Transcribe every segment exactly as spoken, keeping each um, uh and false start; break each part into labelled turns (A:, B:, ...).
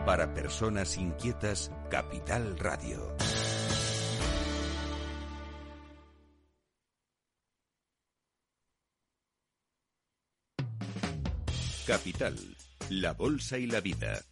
A: Para personas inquietas, Capital Radio. Capital, la bolsa y la vida.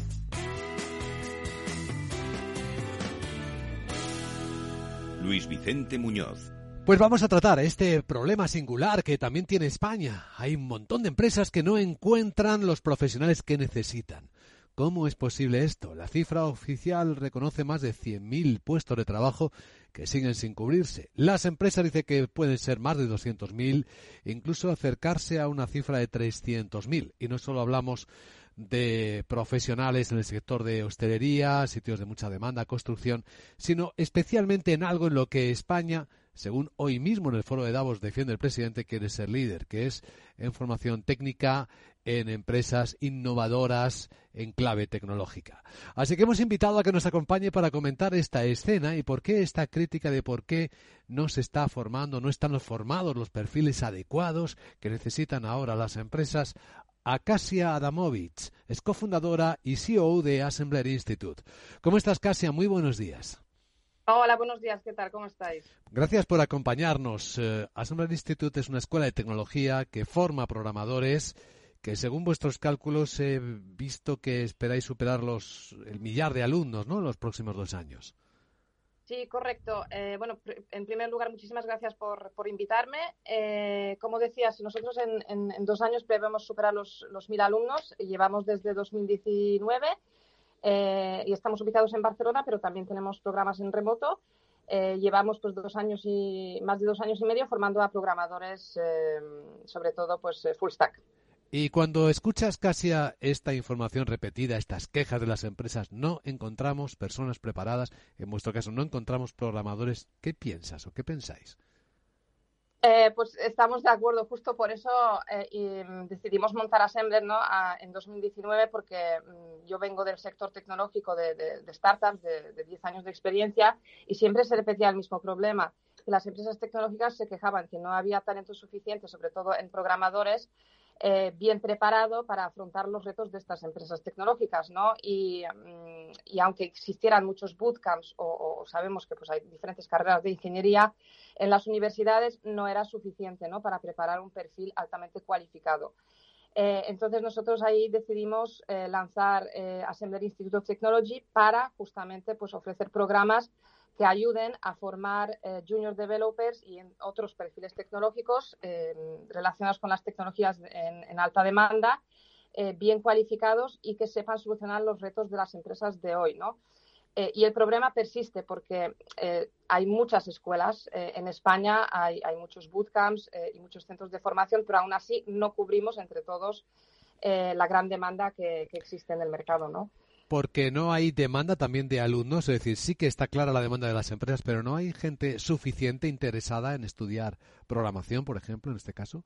A: Luis Vicente Muñoz.
B: Pues vamos a tratar este problema singular que también tiene España. Hay un montón de empresas que no encuentran los profesionales que necesitan. ¿Cómo es posible esto? La cifra oficial reconoce más de cien mil puestos de trabajo que siguen sin cubrirse. Las empresas dicen que pueden ser más de doscientos mil, incluso acercarse a una cifra de trescientos mil. Y no solo hablamos de profesionales en el sector de hostelería, sitios de mucha demanda, construcción, sino especialmente en algo en lo que España, según hoy mismo en el foro de Davos defiende el presidente, quiere ser líder, que es en formación técnica, en empresas innovadoras, en clave tecnológica. Así que hemos invitado a que nos acompañe para comentar esta escena y por qué esta crítica de por qué no se está formando, no están formados los perfiles adecuados que necesitan ahora las empresas. A Kasia Adamovich, es cofundadora y C E O de Assembler Institute. ¿Cómo estás, Kasia? Muy buenos días.
C: Hola, buenos días. ¿Qué tal? ¿Cómo estáis?
B: Gracias por acompañarnos. Uh, Assembler Institute es una escuela de tecnología que forma programadores que, según vuestros cálculos, he visto que esperáis superar los el millar de alumnos, ¿no?, en los próximos dos años.
C: Sí, correcto. Eh, bueno, pr- en primer lugar, muchísimas gracias por, por invitarme. Eh, como decías, nosotros en, en, en dos años prevemos superar los, los mil alumnos. Llevamos desde dos mil diecinueve eh, y estamos ubicados en Barcelona, pero también tenemos programas en remoto. Eh, llevamos pues dos años y más de dos años y medio formando a programadores, eh, sobre todo pues full stack.
B: Y cuando escuchas, Kasia, esta información repetida, estas quejas de las empresas, no encontramos personas preparadas, en vuestro caso no encontramos programadores, ¿qué piensas o qué pensáis?
C: Eh, pues estamos de acuerdo, justo por eso eh, y, um, decidimos montar Assembler, ¿no?, a, en dos mil diecinueve, porque um, yo vengo del sector tecnológico de, de, de startups, de, de diez años de experiencia, y siempre se repetía el mismo problema, que las empresas tecnológicas se quejaban que no había talento suficiente, sobre todo en programadores, Eh, bien preparado para afrontar los retos de estas empresas tecnológicas, ¿no? Y, um, y aunque existieran muchos bootcamps o, o sabemos que pues hay diferentes carreras de ingeniería en las universidades, no era suficiente, ¿no?, para preparar un perfil altamente cualificado. Eh, entonces nosotros ahí decidimos eh, lanzar eh, Assembler Institute of Technology para justamente pues ofrecer programas que ayuden a formar eh, junior developers y en otros perfiles tecnológicos eh, relacionados con las tecnologías en, en alta demanda, eh, bien cualificados y que sepan solucionar los retos de las empresas de hoy, ¿no? Eh, y el problema persiste porque eh, hay muchas escuelas eh, en España, hay, hay muchos bootcamps eh, y muchos centros de formación, pero aún así no cubrimos entre todos eh, la gran demanda que, que existe en el mercado, ¿no?
B: Porque no hay demanda también de alumnos, es decir, sí que está clara la demanda de las empresas, pero no hay gente suficiente interesada en estudiar programación, por ejemplo, en este caso.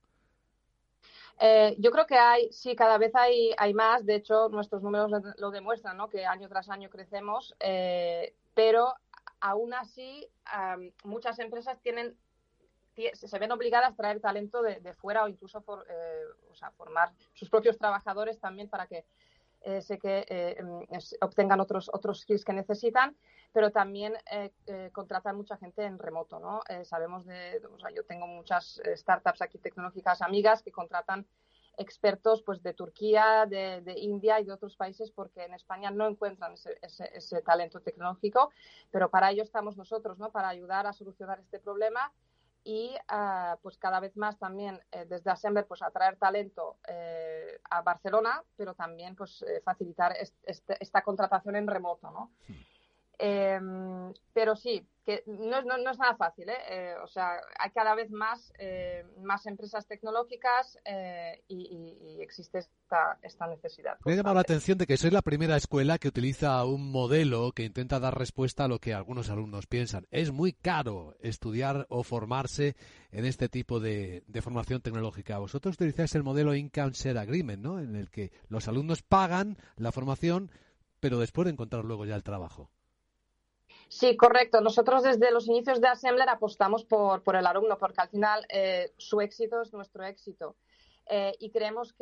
C: Eh, yo creo que hay, sí, cada vez hay, hay más. De hecho, nuestros números lo, lo demuestran, ¿no?, que año tras año crecemos, eh, pero aún así um, muchas empresas tienen se ven obligadas a traer talento de, de fuera o incluso for, eh, o sea, formar sus propios trabajadores también para que eh, sé que eh, es, obtengan otros otros skills que necesitan, pero también eh, eh, contratan mucha gente en remoto, ¿no? Eh, sabemos de, o sea, yo tengo muchas startups aquí tecnológicas amigas que contratan expertos pues de Turquía, de, de India y de otros países porque en España no encuentran ese, ese, ese talento tecnológico, pero para ello estamos nosotros, ¿no?, para ayudar a solucionar este problema. Y uh, pues cada vez más también eh, desde Assembler pues atraer talento eh, a Barcelona, pero también pues eh, facilitar est- est- esta contratación en remoto, ¿no? Sí. Eh, pero sí, que no, no, no es nada fácil, ¿eh? Eh, o sea, hay cada vez más, eh, más empresas tecnológicas eh, y, y, y existe esta, esta necesidad.
B: Me ha llamado la atención de que sois la primera escuela que utiliza un modelo que intenta dar respuesta a lo que algunos alumnos piensan. Es muy caro estudiar o formarse en este tipo de, de formación tecnológica. Vosotros utilizáis el modelo Income Share Agreement, ¿no?, en el que los alumnos pagan la formación, pero después de encontrar luego ya el trabajo.
C: Sí, correcto. Nosotros desde los inicios de Assembler apostamos por, por el alumno, porque al final eh, su éxito es nuestro éxito. Eh, y creemos que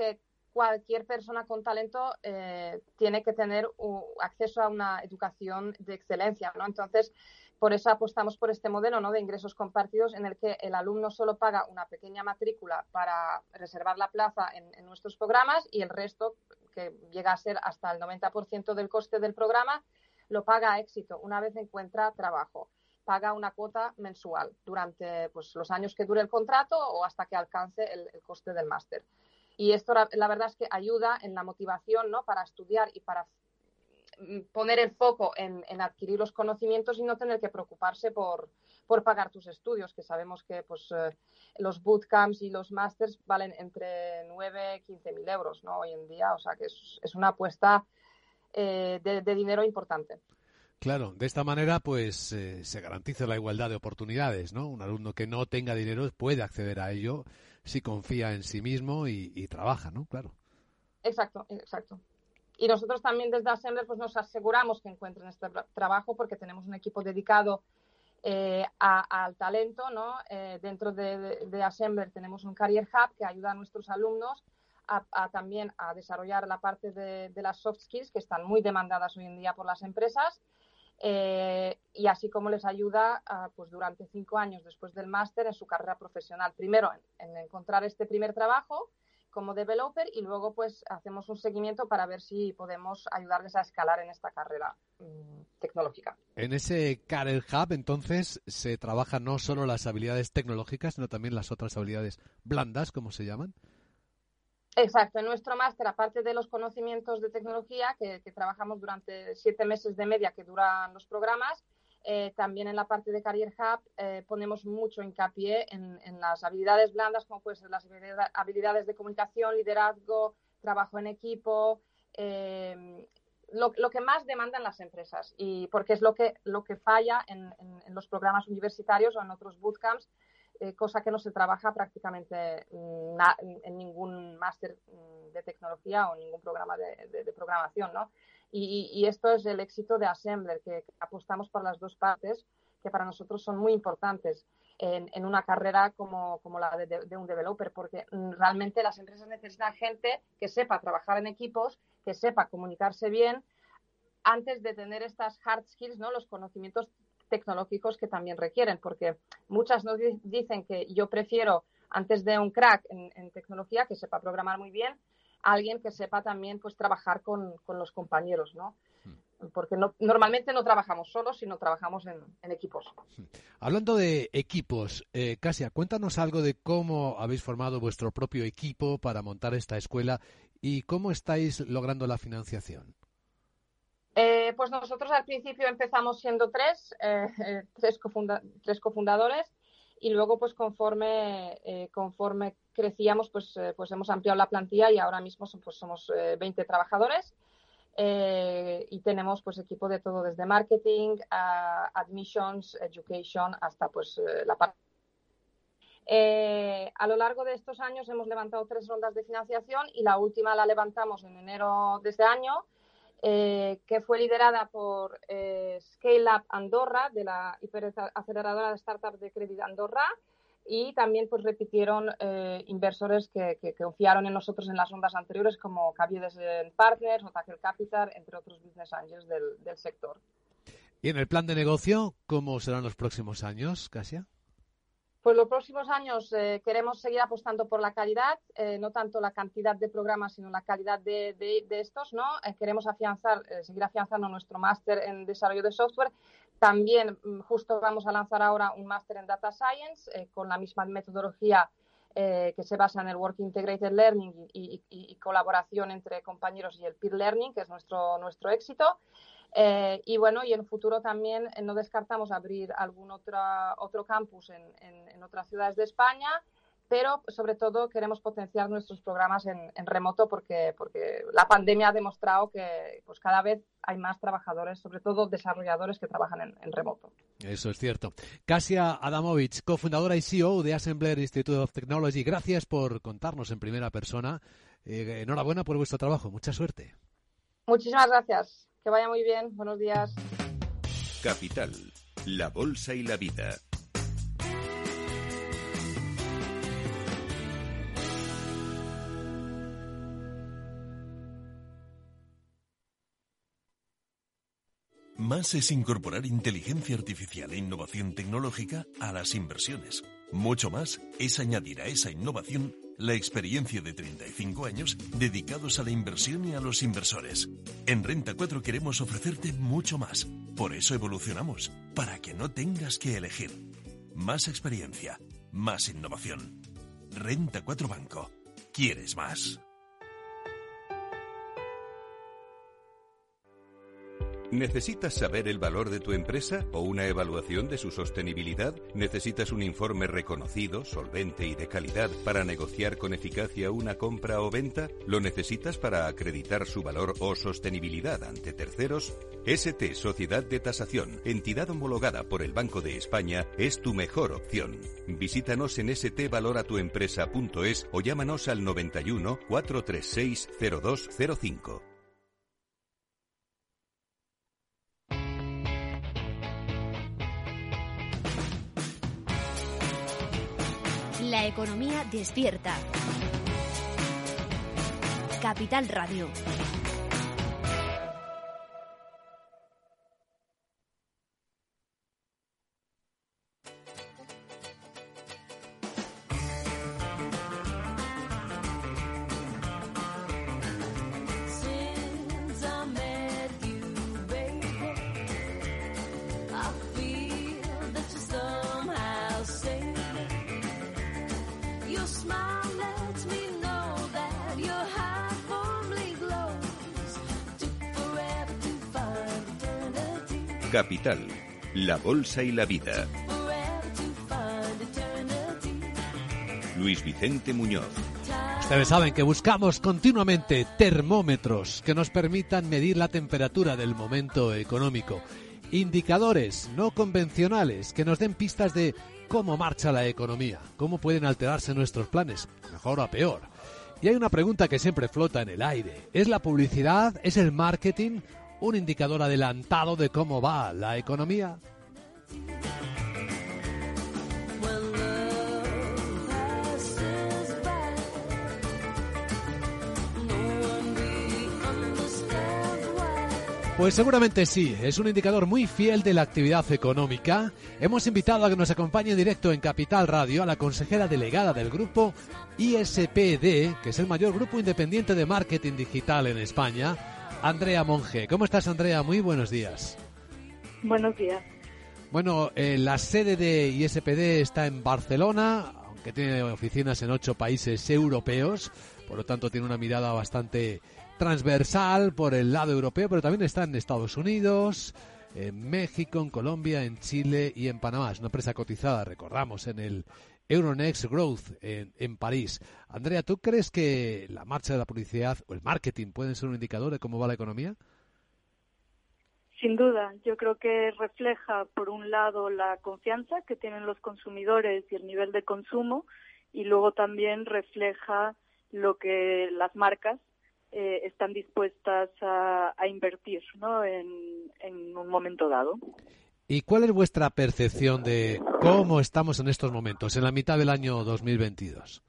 C: cualquier persona con talento eh, tiene que tener uh, acceso a una educación de excelencia, ¿no? Entonces, por eso apostamos por este modelo, ¿no?, de ingresos compartidos, en el que el alumno solo paga una pequeña matrícula para reservar la plaza en, en nuestros programas, y el resto, que llega a ser hasta el noventa por ciento del coste del programa, lo paga a éxito una vez encuentra trabajo. Paga una cuota mensual durante, pues, los años que dure el contrato o hasta que alcance el, el coste del máster. Y esto, la, la verdad es que ayuda en la motivación, ¿no?, para estudiar y para poner el foco en, en adquirir los conocimientos y no tener que preocuparse por, por pagar tus estudios, que sabemos que pues, eh, los bootcamps y los másters valen entre nueve y quince mil euros, ¿no?, hoy en día. O sea que es, es una apuesta eh, de, de dinero importante.
B: Claro, de esta manera pues eh, se garantiza la igualdad de oportunidades, ¿no? Un alumno que no tenga dinero puede acceder a ello si confía en sí mismo y, y trabaja, ¿no? Claro.
C: Exacto, exacto. Y nosotros también desde Assembler pues nos aseguramos que encuentren este trabajo, porque tenemos un equipo dedicado eh, a, al talento, ¿no? Eh, dentro de, de, de Assembler tenemos un Career Hub que ayuda a nuestros alumnos a, a también a desarrollar la parte de, de las soft skills, que están muy demandadas hoy en día por las empresas, eh, y así como les ayuda a, pues durante cinco años después del máster en su carrera profesional. Primero en, en encontrar este primer trabajo como developer, y luego pues hacemos un seguimiento para ver si podemos ayudarles a escalar en esta carrera mmm, tecnológica.
B: En ese Career Hub, entonces, se trabajan no solo las habilidades tecnológicas, sino también las otras habilidades blandas, como se llaman.
C: Exacto. En nuestro máster, aparte de los conocimientos de tecnología, que, que trabajamos durante siete meses de media que duran los programas, Eh, también en la parte de Career Hub eh, ponemos mucho hincapié en, en las habilidades blandas, como pueden ser las habilidades de comunicación, liderazgo, trabajo en equipo, eh, lo, lo que más demandan las empresas, y porque es lo que, lo que falla en, en, en los programas universitarios o en otros bootcamps, eh, cosa que no se trabaja prácticamente na, en ningún máster de tecnología o ningún programa de, de, de programación, ¿no? Y, y esto es el éxito de Assembler, que apostamos por las dos partes, que para nosotros son muy importantes en, en una carrera como, como la de, de, de un developer, porque realmente las empresas necesitan gente que sepa trabajar en equipos, que sepa comunicarse bien, antes de tener estas hard skills, ¿no?, los conocimientos tecnológicos que también requieren, porque muchas nos dicen que yo prefiero, antes de un crack en, en tecnología, que sepa programar muy bien, alguien que sepa también pues trabajar con, con los compañeros, ¿no? Porque no, normalmente no trabajamos solos, sino trabajamos en, en equipos.
B: Hablando de equipos, eh, Kasia, cuéntanos algo de cómo habéis formado vuestro propio equipo para montar esta escuela y cómo estáis logrando la financiación.
C: Eh, pues nosotros al principio empezamos siendo tres, eh, eh, tres, cofunda- tres cofundadores. Y luego, pues conforme eh, conforme crecíamos, pues, eh, pues hemos ampliado la plantilla, y ahora mismo son, pues, somos eh, veinte trabajadores, eh, y tenemos pues equipo de todo, desde marketing, a admissions, education, hasta pues eh, la parte. Eh, a lo largo de estos años hemos levantado tres rondas de financiación, y la última la levantamos en enero de este año, Eh, que fue liderada por eh, Scale Up Andorra, de la hiperaceleradora de startups de Credit Andorra, y también pues repitieron eh, inversores que, que, que confiaron en nosotros en las rondas anteriores, como Caviedes Partners, Otaker Capital, entre otros business angels del, del sector.
B: Y en el plan de negocio, ¿cómo serán los próximos años, Kasia?
C: Pues los próximos años eh, queremos seguir apostando por la calidad, eh, no tanto la cantidad de programas, sino la calidad de, de, de estos, ¿no? Eh, queremos afianzar, eh, seguir afianzando nuestro máster en desarrollo de software. También justo vamos a lanzar ahora un máster en Data Science eh, con la misma metodología eh, que se basa en el Work Integrated Learning y, y, y colaboración entre compañeros, y el Peer Learning, que es nuestro, nuestro éxito. Eh, y bueno, y en el futuro también eh, no descartamos abrir algún otra, otro campus en, en, en otras ciudades de España, pero sobre todo queremos potenciar nuestros programas en, en remoto, porque, porque la pandemia ha demostrado que pues cada vez hay más trabajadores, sobre todo desarrolladores, que trabajan en, en remoto.
B: Eso es cierto. Kasia Adamovich, cofundadora y C E O de Assembler Institute of Technology, gracias por contarnos en primera persona. Eh, enhorabuena por vuestro trabajo. Mucha suerte.
C: Muchísimas gracias. Que vaya muy bien. Buenos días.
A: Capital, la bolsa y la vida.
D: Más es incorporar inteligencia artificial e innovación tecnológica a las inversiones. Mucho más es añadir a esa innovación la experiencia de treinta y cinco años dedicados a la inversión y a los inversores. En Renta cuatro queremos ofrecerte mucho más. Por eso evolucionamos, para que no tengas que elegir. Más experiencia, más innovación. Renta cuatro Banco. ¿Quieres más?
A: ¿Necesitas saber el valor de tu empresa o una evaluación de su sostenibilidad? ¿Necesitas un informe reconocido, solvente y de calidad para negociar con eficacia una compra o venta? ¿Lo necesitas para acreditar su valor o sostenibilidad ante terceros? S T Sociedad de Tasación, entidad homologada por el Banco de España, es tu mejor opción. Visítanos en s t valora tu empresa punto es o llámanos al noventa y uno, cuatrocientos treinta y seis, cero dos cero cinco.
E: La economía despierta. Capital Radio.
A: Capital, la bolsa y la vida. Luis Vicente Muñoz.
B: Ustedes saben que buscamos continuamente termómetros que nos permitan medir la temperatura del momento económico. Indicadores no convencionales que nos den pistas de cómo marcha la economía, cómo pueden alterarse nuestros planes, mejor o a peor. Y hay una pregunta que siempre flota en el aire. ¿Es la publicidad, es el marketing un indicador adelantado de cómo va la economía? Pues seguramente sí, es un indicador muy fiel de la actividad económica. Hemos invitado a que nos acompañe en directo en Capital Radio a la consejera delegada del grupo I S P D, que es el mayor grupo independiente de marketing digital en España, Andrea Monge. ¿Cómo estás, Andrea? Muy buenos días.
F: Buenos días.
B: Bueno, eh, la sede de I S P D está en Barcelona, aunque tiene oficinas en ocho países europeos, por lo tanto tiene una mirada bastante transversal por el lado europeo, pero también está en Estados Unidos, en México, en Colombia, en Chile y en Panamá. Es una empresa cotizada, recordamos, en el Euronext Growth en, en París. Andrea, ¿tú crees que la marcha de la publicidad o el marketing pueden ser un indicador de cómo va la economía?
F: Sin duda, yo creo que refleja, por un lado, la confianza que tienen los consumidores y el nivel de consumo, y luego también refleja lo que las marcas eh, están dispuestas a, a invertir, ¿no?, en, en un momento dado.
B: ¿Y cuál es vuestra percepción de cómo estamos en estos momentos, en la mitad del año dos mil veintidós?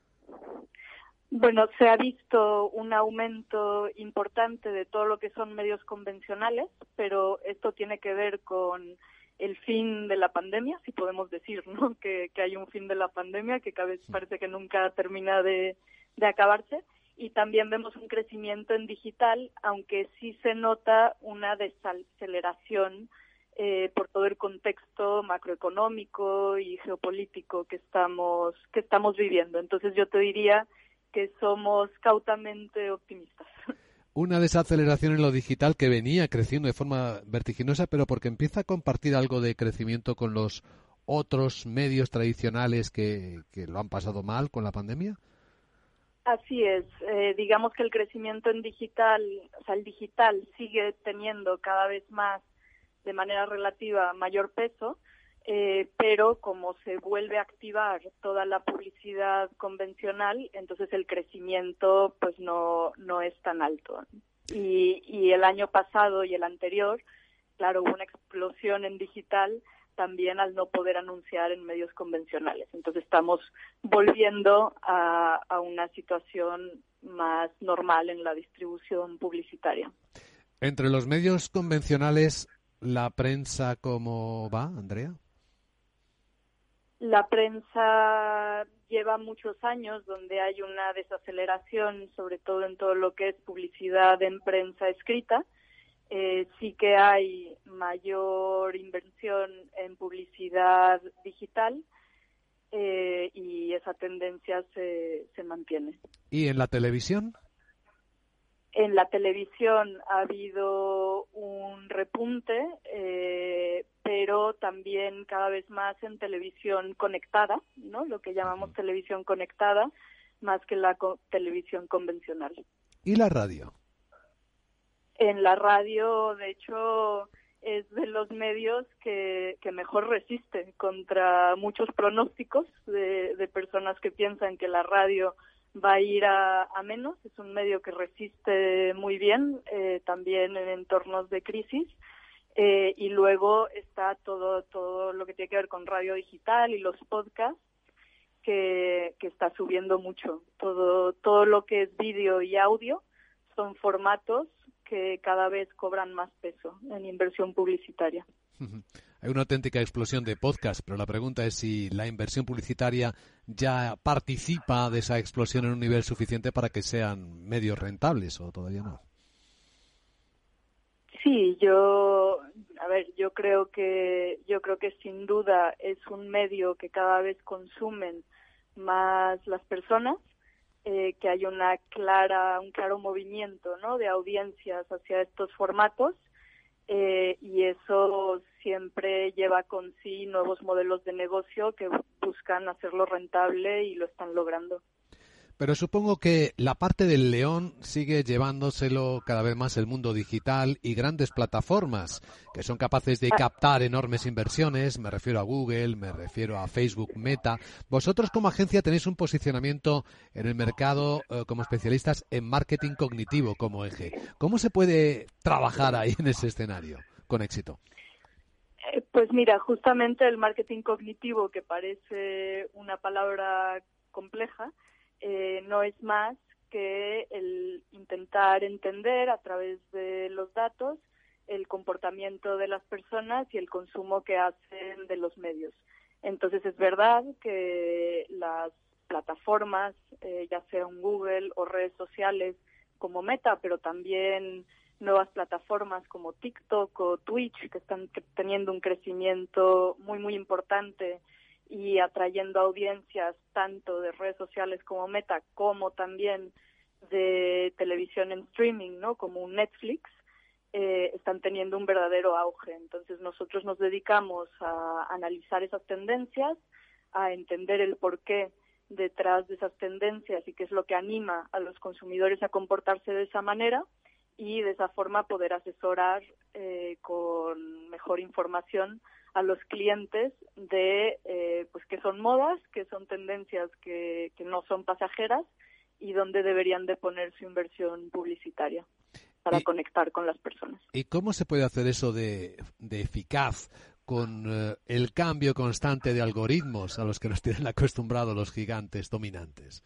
F: Bueno, se ha visto un aumento importante de todo lo que son medios convencionales, pero esto tiene que ver con el fin de la pandemia, si podemos decir, ¿no?, que, que hay un fin de la pandemia que cada vez parece que nunca termina de, de acabarse. Y también vemos un crecimiento en digital, aunque sí se nota una desaceleración eh, por todo el contexto macroeconómico y geopolítico que estamos que estamos viviendo. Entonces yo te diría que somos cautamente optimistas.
B: Una desaceleración en lo digital que venía creciendo de forma vertiginosa, pero porque empieza a compartir algo de crecimiento con los otros medios tradicionales que, que lo han pasado mal con la pandemia.
F: Así es, eh, digamos que el crecimiento en digital, o sea, el digital sigue teniendo cada vez más, de manera relativa, mayor peso, eh, pero como se vuelve a activar toda la publicidad convencional, entonces el crecimiento pues no no es tan alto. Y, y el año pasado y el anterior, claro, hubo una explosión en digital, también al no poder anunciar en medios convencionales. Entonces estamos volviendo a, a una situación más normal en la distribución publicitaria.
B: Entre los medios convencionales, la prensa cómo va, Andrea?
F: La prensa lleva muchos años donde hay una desaceleración, sobre todo en todo lo que es publicidad en prensa escrita. Eh, sí que hay mayor inversión en publicidad digital eh, y esa tendencia se, se mantiene.
B: ¿Y en la televisión?
F: En la televisión ha habido un repunte, eh, pero también cada vez más en televisión conectada, ¿no? Lo que llamamos uh-huh. televisión conectada, más que la co- televisión convencional.
B: ¿Y la radio?
F: En la radio, de hecho, es de los medios que, que mejor resiste contra muchos pronósticos de, de personas que piensan que la radio va a ir a, a menos. Es un medio que resiste muy bien, eh, también en entornos de crisis. Eh, y luego está todo todo lo que tiene que ver con radio digital y los podcasts, que, que está subiendo mucho. Todo, todo lo que es vídeo y audio son formatos que cada vez cobran más peso en inversión publicitaria.
B: Hay una auténtica explosión de podcast, pero la pregunta es si la inversión publicitaria ya participa de esa explosión en un nivel suficiente para que sean medios rentables, o todavía no.
F: Sí, yo, a ver, yo creo que yo creo que sin duda es un medio que cada vez consumen más las personas. Eh, que hay una clara, un claro movimiento, ¿no?, de audiencias hacia estos formatos, eh, y eso siempre lleva con sí nuevos modelos de negocio que buscan hacerlo rentable y lo están logrando.
B: Pero supongo que la parte del león sigue llevándoselo cada vez más el mundo digital y grandes plataformas que son capaces de captar enormes inversiones. Me refiero a Google, me refiero a Facebook, Meta. Vosotros como agencia tenéis un posicionamiento en el mercado eh, como especialistas en marketing cognitivo como eje. ¿Cómo se puede trabajar ahí en ese escenario con éxito?
F: Eh, pues mira, justamente el marketing cognitivo, que parece una palabra compleja, Eh, no es más que el intentar entender a través de los datos el comportamiento de las personas y el consumo que hacen de los medios. Entonces es verdad que las plataformas, eh, ya sea un Google o redes sociales como Meta, pero también nuevas plataformas como TikTok o Twitch, que están teniendo un crecimiento muy, muy importante y atrayendo audiencias tanto de redes sociales como Meta, como también de televisión en streaming, ¿no?, como un Netflix, eh, están teniendo un verdadero auge. Entonces nosotros nos dedicamos a analizar esas tendencias, a entender el porqué detrás de esas tendencias y qué es lo que anima a los consumidores a comportarse de esa manera, y de esa forma poder asesorar eh, con mejor información a los clientes de eh, pues qué son modas, qué son tendencias que, que no son pasajeras y dónde deberían de poner su inversión publicitaria para
B: y,
F: conectar con las personas.
B: ¿Y cómo se puede hacer eso de, de eficaz con eh, el cambio constante de algoritmos a los que nos tienen acostumbrados los gigantes dominantes?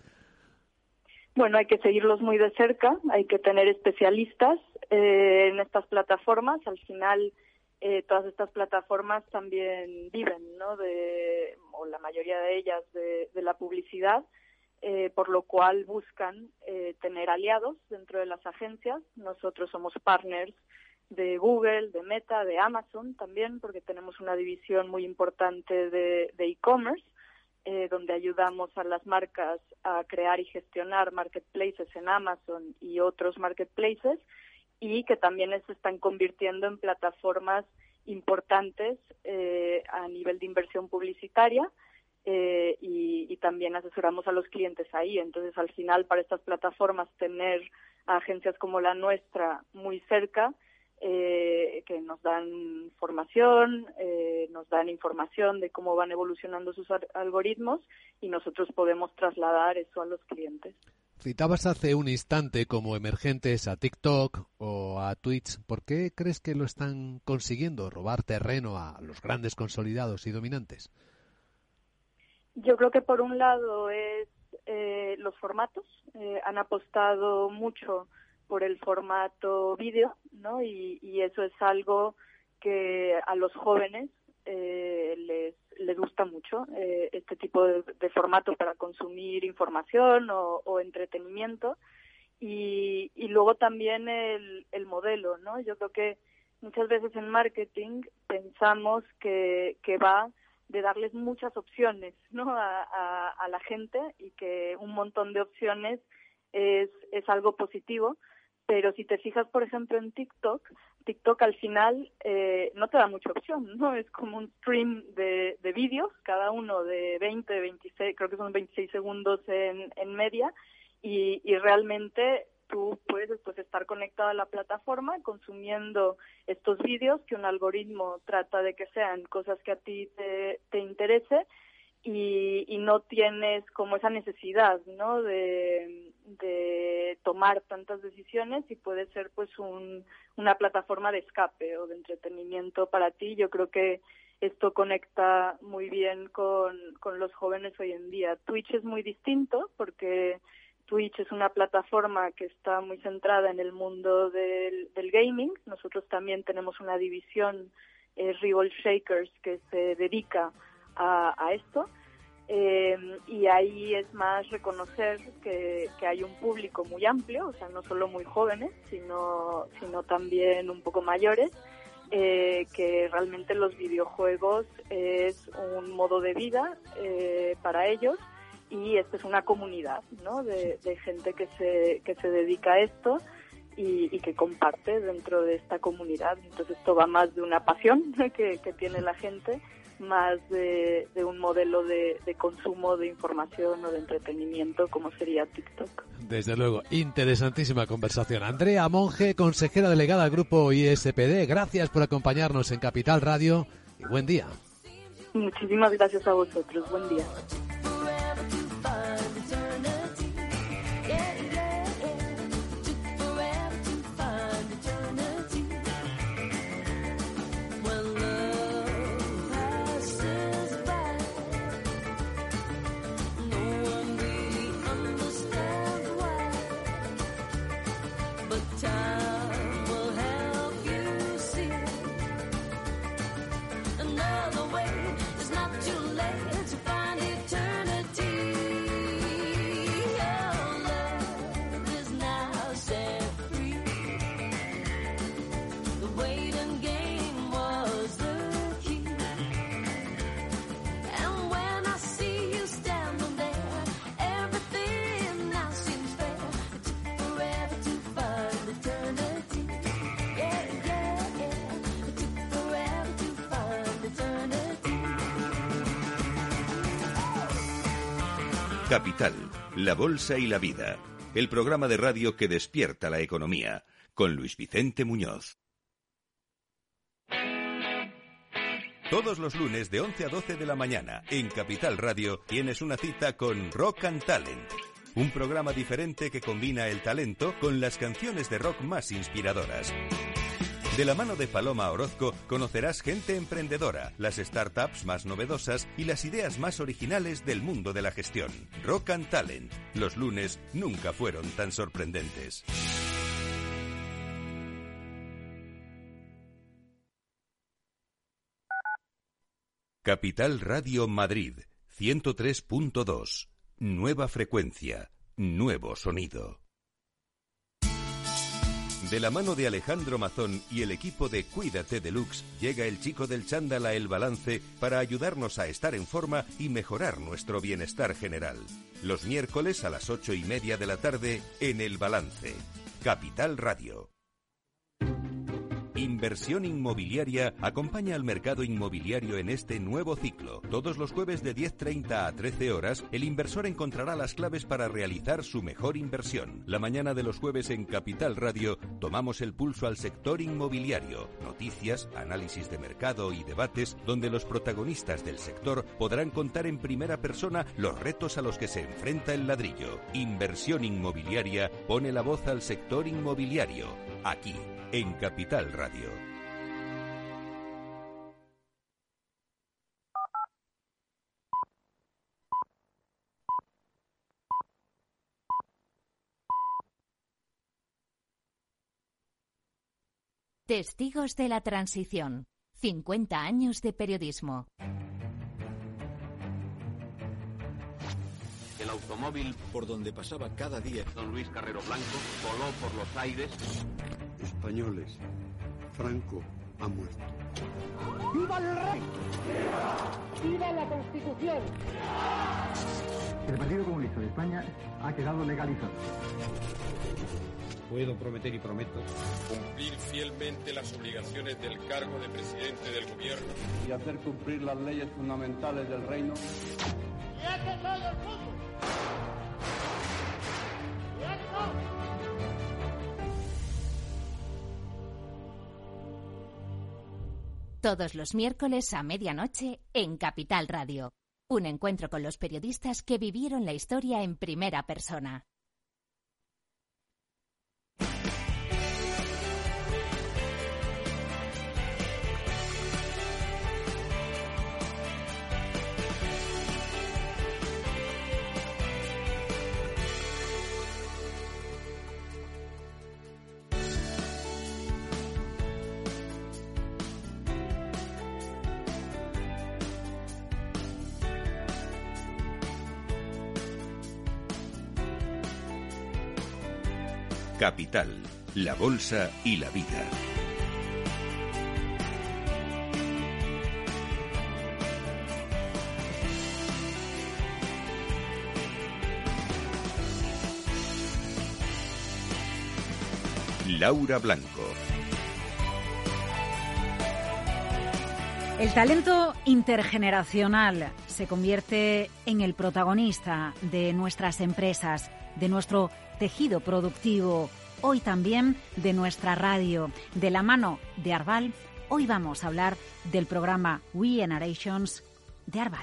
F: Bueno, hay que seguirlos muy de cerca, hay que tener especialistas eh, en estas plataformas. Al final, eh, todas estas plataformas también viven, ¿no?, de, o la mayoría de ellas, de, de la publicidad, eh, por lo cual buscan eh, tener aliados dentro de las agencias. Nosotros somos partners de Google, de Meta, de Amazon también, porque tenemos una división muy importante de, de e-commerce, Eh, donde ayudamos a las marcas a crear y gestionar marketplaces en Amazon y otros marketplaces, y que también se están convirtiendo en plataformas importantes eh, a nivel de inversión publicitaria, eh, y, y también asesoramos a los clientes ahí. Entonces, al final, para estas plataformas, tener a agencias como la nuestra muy cerca, Eh, que nos dan formación, eh, nos dan información de cómo van evolucionando sus ar- algoritmos, y nosotros podemos trasladar eso a los clientes.
B: Citabas hace un instante como emergentes a TikTok o a Twitch. ¿Por qué crees que lo están consiguiendo, robar terreno a los grandes consolidados y dominantes?
F: Yo creo que por un lado es eh, los formatos. Eh, han apostado mucho por el formato vídeo, ¿no? Y, y eso es algo que a los jóvenes eh, les, les gusta mucho eh, este tipo de, de formato para consumir información o, o entretenimiento. Y, y luego también el, el modelo, ¿no? Yo creo que muchas veces en marketing pensamos que, que va de darles muchas opciones, ¿no? a, a, a la gente, y que un montón de opciones es, es algo positivo. Pero si te fijas, por ejemplo, en TikTok, TikTok al final eh, no te da mucha opción, ¿no? Es como un stream de, de vídeos, cada uno de veinte, veintiséis, creo que son veintiséis segundos en, en media, y, y realmente tú puedes después estar conectado a la plataforma consumiendo estos vídeos que un algoritmo trata de que sean cosas que a ti te, te interese, y, y no tienes como esa necesidad, ¿no? de, de tomar tantas decisiones, y puede ser pues un, una plataforma de escape o de entretenimiento para ti. Yo creo que esto conecta muy bien con, con los jóvenes hoy en día. Twitch es muy distinto porque Twitch es una plataforma que está muy centrada en el mundo del, del gaming. Nosotros también tenemos una división, eh, Revolt Shakers, que se dedica a, a esto. Eh, y ahí es más reconocer que, que hay un público muy amplio, o sea, no solo muy jóvenes, sino, sino también un poco mayores, eh, que realmente los videojuegos es un modo de vida eh, para ellos, y esta es una comunidad, ¿no? de, de gente que se, que se dedica a esto y, y que comparte dentro de esta comunidad. Entonces esto va más de una pasión que, que tiene la gente, más de, de un modelo de, de consumo de información o de entretenimiento como sería TikTok.
B: Desde luego, interesantísima conversación. Andrea Monge, consejera delegada del Grupo I S P D, gracias por acompañarnos en Capital Radio y buen día.
F: Muchísimas gracias a vosotros, buen día.
A: Capital, la Bolsa y la Vida, el programa de radio que despierta la economía, con Luis Vicente Muñoz. Todos los lunes de once a doce de la mañana, en Capital Radio, tienes una cita con Rock and Talent, un programa diferente que combina el talento con las canciones de rock más inspiradoras. De la mano de Paloma Orozco conocerás gente emprendedora, las startups más novedosas y las ideas más originales del mundo de la gestión. Rock and Talent. Los lunes nunca fueron tan sorprendentes. Capital Radio Madrid, ciento tres punto dos. Nueva frecuencia, nuevo sonido. De la mano de Alejandro Mazón y el equipo de Cuídate Deluxe, llega el chico del chándal a El Balance para ayudarnos a estar en forma y mejorar nuestro bienestar general. Los miércoles a las ocho y media de la tarde en El Balance. Capital Radio. Inversión Inmobiliaria acompaña al mercado inmobiliario en este nuevo ciclo. Todos los jueves de diez treinta a trece horas, el inversor encontrará las claves para realizar su mejor inversión. La mañana de los jueves en Capital Radio tomamos el pulso al sector inmobiliario. Noticias, análisis de mercado y debates donde los protagonistas del sector podrán contar en primera persona los retos a los que se enfrenta el ladrillo. Inversión Inmobiliaria pone la voz al sector inmobiliario. Aquí, en Capital Radio.
E: Testigos de la transición. cincuenta años de periodismo.
G: El automóvil por donde pasaba cada día don Luis Carrero Blanco voló por los aires.
H: Españoles, Franco ha muerto.
I: ¡Viva el rey! ¡Viva la Constitución!
J: El Partido Comunista de España ha quedado legalizado.
K: Puedo prometer y prometo
L: cumplir fielmente las obligaciones del cargo de presidente del gobierno
M: y hacer cumplir las leyes fundamentales del reino.
I: ¡Y hace todo el mundo! ¡Y hace todo!
E: Todos los miércoles a medianoche en Capital Radio. Un encuentro con los periodistas que vivieron la historia en primera persona.
A: Capital, la bolsa y la vida. Laura Blanco.
N: El talento intergeneracional se convierte en el protagonista de nuestras empresas, de nuestro tejido productivo, hoy también de nuestra radio. De la mano de Arval, hoy vamos a hablar del programa We Generations de Arval.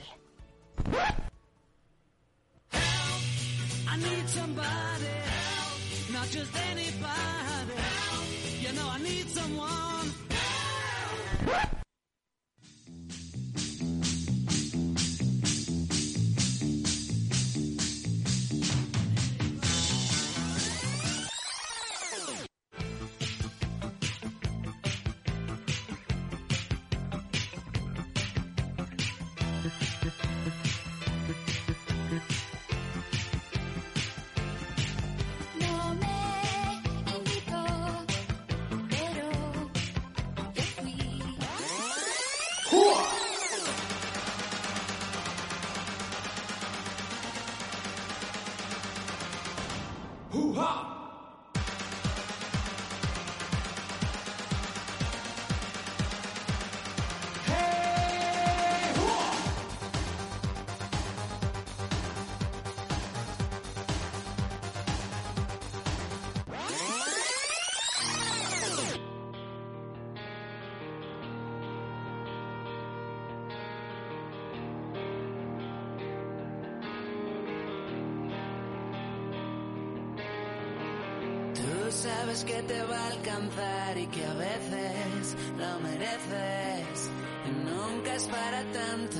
O: Sabes que te va a alcanzar y que a veces lo mereces y nunca es para tanto.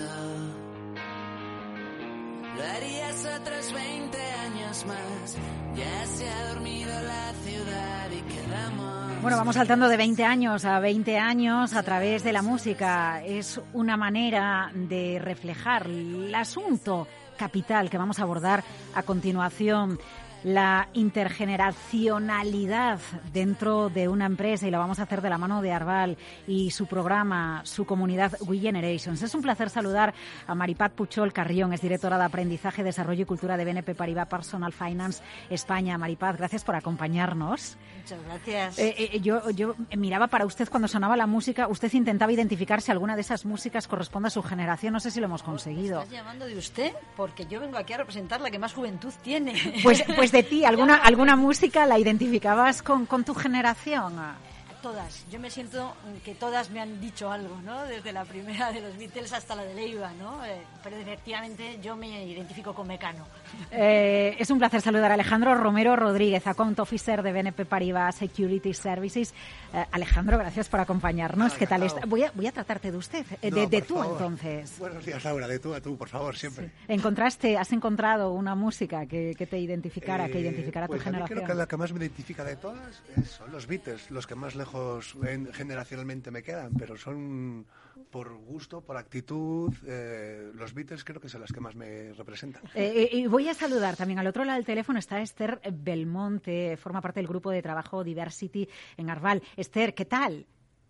O: Lo harías otros veinte años más. Ya se ha dormido la ciudad y quedamos.
N: Bueno, vamos saltando de veinte años a veinte años a través de la música. Es una manera de reflejar el asunto capital que vamos a abordar a continuación. La intergeneracionalidad dentro de una empresa, y lo vamos a hacer de la mano de Arval y su programa, su comunidad We Generations. Es un placer saludar a Maripat Puchol Carrión, es directora de Aprendizaje, Desarrollo y Cultura de B N P Paribas Personal Finance España. Maripat, gracias por acompañarnos.
P: Muchas gracias.
N: Eh, eh, yo, yo miraba para usted cuando sonaba la música, usted intentaba identificar si alguna de esas músicas corresponde a su generación, no sé si lo hemos conseguido.
P: ¿Estás llamando de usted? Porque yo vengo aquí a representar la que más juventud tiene.
N: Pues, pues de ti, ¿alguna, alguna música la identificabas con, con tu generación?
P: Todas. Yo me siento que todas me han dicho algo, ¿no? Desde la primera de los Beatles hasta la de Leiva, ¿no? Eh, pero efectivamente yo me identifico con Mecano.
N: Eh, es un placer saludar a Alejandro Romero Rodríguez, Account Officer de B N P Paribas Security Services. Eh, Alejandro, gracias por acompañarnos.
Q: Ah,
N: ¿Qué tal está? Voy a, voy a tratarte de usted, eh,
Q: no,
N: de, de tú
Q: favor.
N: entonces.
Q: Buenos días, Laura, de tú a tú, por favor, siempre.
N: Sí. ¿Encontraste, has encontrado una música que, que te identificara, eh, que identificara
Q: pues
N: tu generación?
Q: Creo que la que más me identifica de todas es, son los Beatles, los que más lejos consejos en, generacionalmente me quedan, pero son por gusto, por actitud. Eh, los Beatles creo que son las que más me representan.
N: Eh, y voy a saludar también. Al otro lado del teléfono está Esther Belmonte, forma parte del grupo de trabajo Diversity en Arval. Esther, ¿qué tal?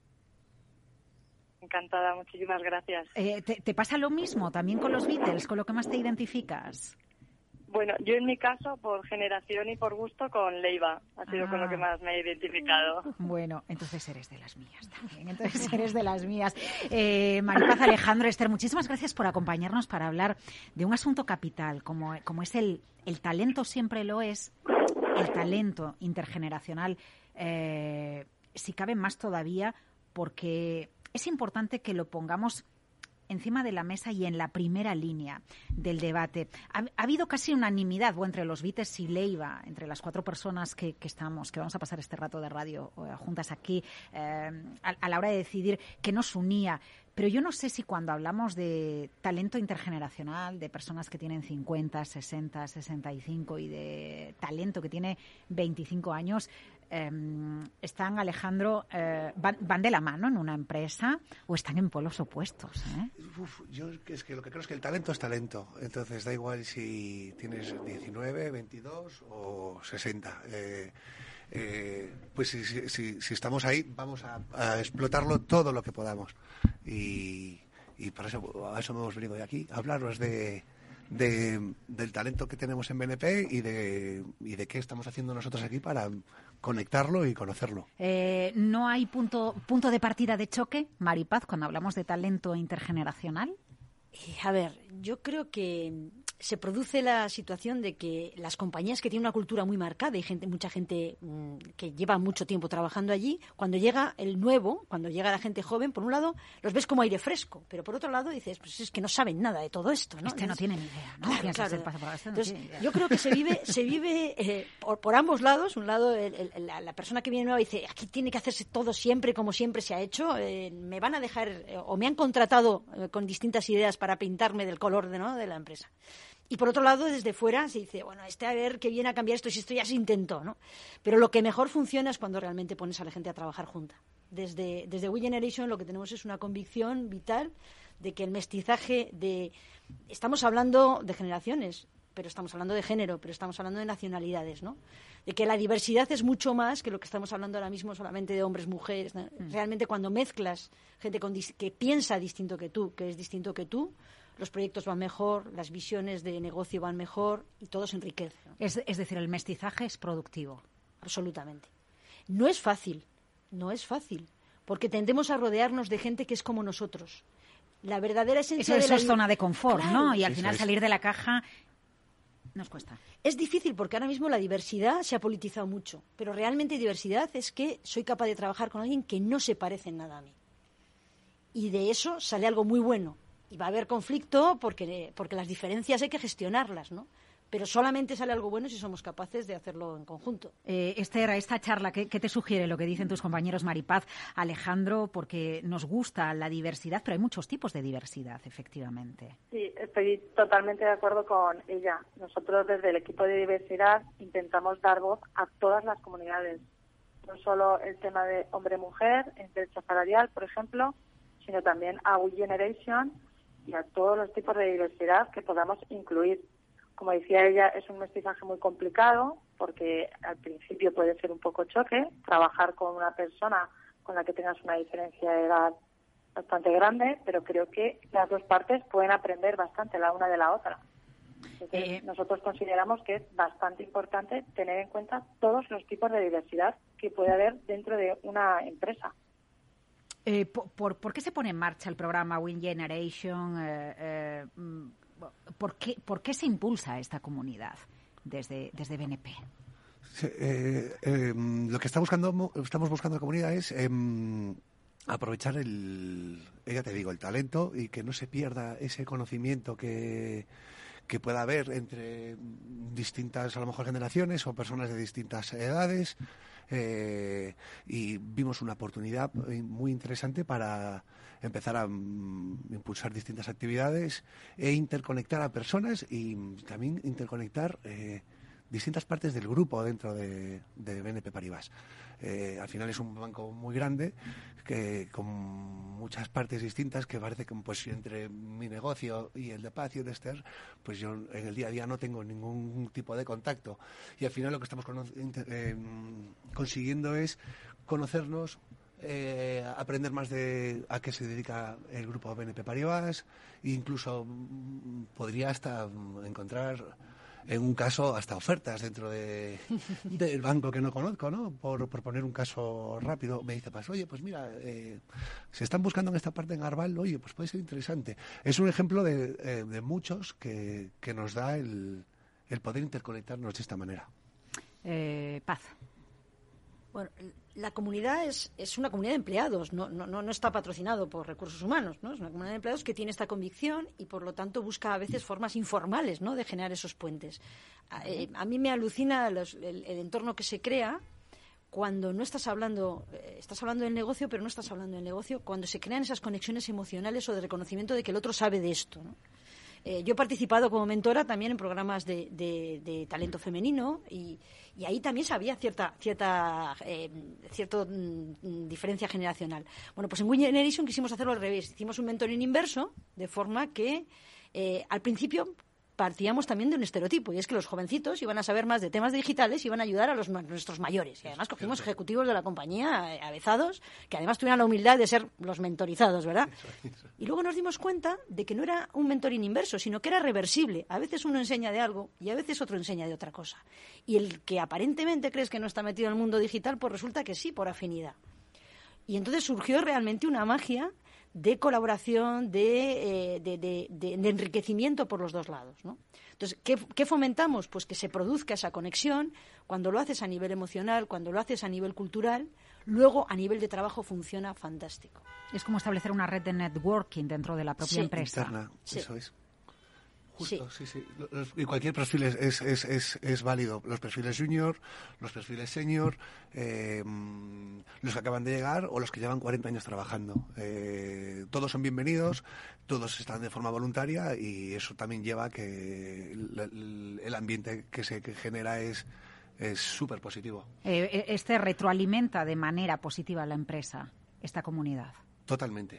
F: Encantada, muchísimas gracias.
N: Eh, ¿te, ¿Te pasa lo mismo también con los Beatles, con lo que más te identificas?
F: Bueno, yo en mi caso, por generación y por gusto, con Leiva. Ha sido
N: ah.
F: con lo que más me he identificado.
N: Bueno, entonces eres de las mías también. Entonces eres de las mías. Eh, Maripaz, Alejandro, Esther, muchísimas gracias por acompañarnos para hablar de un asunto capital, como, como es el, el talento, siempre lo es, el talento intergeneracional, eh, si cabe más todavía, porque es importante que lo pongamos encima de la mesa y en la primera línea del debate. Ha, ha habido casi unanimidad o entre los Beatles y Leiva, entre las cuatro personas que, que estamos, que vamos a pasar este rato de radio eh, juntas aquí, eh, a, a la hora de decidir qué nos unía. Pero yo no sé si cuando hablamos de talento intergeneracional, de personas que tienen cincuenta, sesenta, sesenta y cinco y de talento que tiene veinticinco años, eh, están, Alejandro, eh, van, van de la mano en una empresa o están en polos opuestos, ¿eh?
Q: Uf, yo es que lo que creo es que el talento es talento. Entonces da igual si tienes diecinueve, veintidós o sesenta. Eh, Eh, pues si, si, si, si estamos ahí, vamos a, a explotarlo todo lo que podamos. Y, y para eso, a eso hemos venido de aquí, a hablaros de, de, del talento que tenemos en B N P y de, y de qué estamos haciendo nosotros aquí para conectarlo y conocerlo.
N: Eh, ¿No hay punto, punto de partida de choque, Maripaz, cuando hablamos de talento intergeneracional?
P: A ver, yo creo que se produce la situación de que las compañías que tienen una cultura muy marcada y gente, mucha gente mmm, que lleva mucho tiempo trabajando allí, cuando llega el nuevo, cuando llega la gente joven, por un lado los ves como aire fresco, pero por otro lado dices, pues es que no saben nada de todo esto, ¿no?
N: Este no tiene ni idea, ¿no?
P: Claro, claro.
N: Pasa por esto, no
P: Entonces,
N: tiene idea.
P: yo creo que se vive, se vive eh, por, por ambos lados. Un lado, el, el, la, la persona que viene nueva dice, aquí tiene que hacerse todo siempre como siempre se ha hecho, eh, me van a dejar, eh, o me han contratado eh, con distintas ideas para pintarme del color de, ¿no? de la empresa. Y por otro lado, desde fuera se dice, bueno, este a ver qué viene a cambiar esto, si esto ya se intentó, ¿no? Pero lo que mejor funciona es cuando realmente pones a la gente a trabajar junta. Desde, desde We Generation lo que tenemos es una convicción vital de que el mestizaje de... Estamos hablando de generaciones, pero estamos hablando de género, pero estamos hablando de nacionalidades, ¿no? De que la diversidad es mucho más que lo que estamos hablando ahora mismo solamente de hombres, mujeres, ¿no? Mm. Realmente cuando mezclas gente con dis- que piensa distinto que tú, que es distinto que tú, los proyectos van mejor, las visiones de negocio van mejor y todo se enriquece, ¿no?
N: Es, es decir, el mestizaje es productivo.
P: Absolutamente. No es fácil, no es fácil, porque tendemos a rodearnos de gente que es como nosotros. La verdadera esencia
N: eso,
P: de
N: eso
P: la...
N: es zona de confort,
P: claro.
N: ¿no? Y al
Q: Eso
N: final
Q: es.
N: salir de la caja nos cuesta.
P: Es difícil porque ahora mismo la diversidad se ha politizado mucho, pero realmente diversidad es que soy capaz de trabajar con alguien que no se parece en nada a mí. Y de eso sale algo muy bueno. Y va a haber conflicto porque, porque las diferencias hay que gestionarlas, ¿no? Pero solamente sale algo bueno si somos capaces de hacerlo en conjunto.
N: Eh, Esther, a esta charla, ¿qué, ¿qué te sugiere lo que dicen tus compañeros Maripaz, Alejandro? Porque nos gusta la diversidad, pero hay muchos tipos de diversidad, efectivamente.
F: Sí, estoy totalmente de acuerdo con ella. Nosotros desde el equipo de diversidad intentamos dar voz a todas las comunidades. No solo el tema de hombre-mujer, en derecho salarial, por ejemplo, sino también a We Generation y a todos los tipos de diversidad que podamos incluir. Como decía ella, es un mestizaje muy complicado porque al principio puede ser un poco choque trabajar con una persona con la que tengas una diferencia de edad bastante grande, pero creo que las dos partes pueden aprender bastante la una de la otra. Entonces, eh, nosotros consideramos que es bastante importante tener en cuenta todos los tipos de diversidad que puede haber dentro de una empresa.
N: Eh, por, por, ¿Por qué se pone en marcha el programa We Generation? Eh, eh, ¿por, qué, ¿Por qué se impulsa esta comunidad desde, desde B N P?
Q: Sí, eh, eh, lo que está buscando, estamos buscando la comunidad es eh, aprovechar el, ya te digo, el talento y que no se pierda ese conocimiento que, que pueda haber entre distintas, a lo mejor, generaciones o personas de distintas edades. Eh, y vimos una oportunidad muy interesante para empezar a um, impulsar distintas actividades e interconectar a personas y también interconectar eh, distintas partes del grupo dentro de, de B N P Paribas. Eh, al final es un banco muy grande que con muchas partes distintas que parece que pues entre mi negocio y el de Paz y el de Esther, pues yo en el día a día no tengo ningún tipo de contacto, y al final lo que estamos cono- eh, consiguiendo es conocernos, eh, aprender más de a qué se dedica el grupo B N P Paribas, e incluso mm, podría hasta mm, encontrar en un caso hasta ofertas dentro de del banco que no conozco, ¿no? Por, por poner un caso rápido, me dice, pues oye, pues mira, eh, se están buscando en esta parte en Arval, oye, pues puede ser interesante. Es un ejemplo de, eh, de muchos que, que nos da el, el poder interconectarnos de esta manera.
N: Eh, Paz.
P: Bueno, la comunidad es, es una comunidad de empleados, no, no, no está patrocinado por recursos humanos, ¿no? Es una comunidad de empleados que tiene esta convicción y, por lo tanto, busca a veces formas informales, ¿no?, de generar esos puentes. A, eh, a mí me alucina los, el, el entorno que se crea cuando no estás hablando, eh, estás hablando del negocio, pero no estás hablando del negocio, cuando se crean esas conexiones emocionales o de reconocimiento de que el otro sabe de esto, ¿no? Eh, yo he participado como mentora también en programas de, de, de talento femenino y, y ahí también había cierta cierta eh, cierta mm, diferencia generacional. Bueno, pues en We Generation quisimos hacerlo al revés. Hicimos un mentoring inverso, de forma que eh, al principio partíamos también de un estereotipo, y es que los jovencitos iban a saber más de temas digitales y iban a ayudar a los nuestros mayores. Y además cogimos ejecutivos de la compañía, eh, avezados, que además tuvieran la humildad de ser los mentorizados, ¿verdad? Y luego nos dimos cuenta de que no era un mentoring inverso, sino que era reversible. A veces uno enseña de algo y a veces otro enseña de otra cosa. Y el que aparentemente crees que no está metido en el mundo digital, pues resulta que sí, por afinidad. Y entonces surgió realmente una magia de colaboración, de, eh, de, de, de, de enriquecimiento por los dos lados, ¿no? Entonces, ¿qué, ¿qué fomentamos? Pues que se produzca esa conexión. Cuando lo haces a nivel emocional, cuando lo haces a nivel cultural, luego a nivel de trabajo funciona fantástico.
N: Es como establecer una red de networking dentro de la propia
P: sí.
N: empresa.
Q: Interna,
P: sí.
Q: Eso es. Justo, sí, sí. sí. Los, y cualquier perfil es, es, es, es, es válido. Los perfiles junior, los perfiles senior, eh, los que acaban de llegar o los que llevan cuarenta años trabajando. Eh, todos son bienvenidos, todos están de forma voluntaria, y eso también lleva a que el, el ambiente que se que genera es es súper positivo.
N: Eh, este retroalimenta de manera positiva a la empresa, esta comunidad.
Q: Totalmente.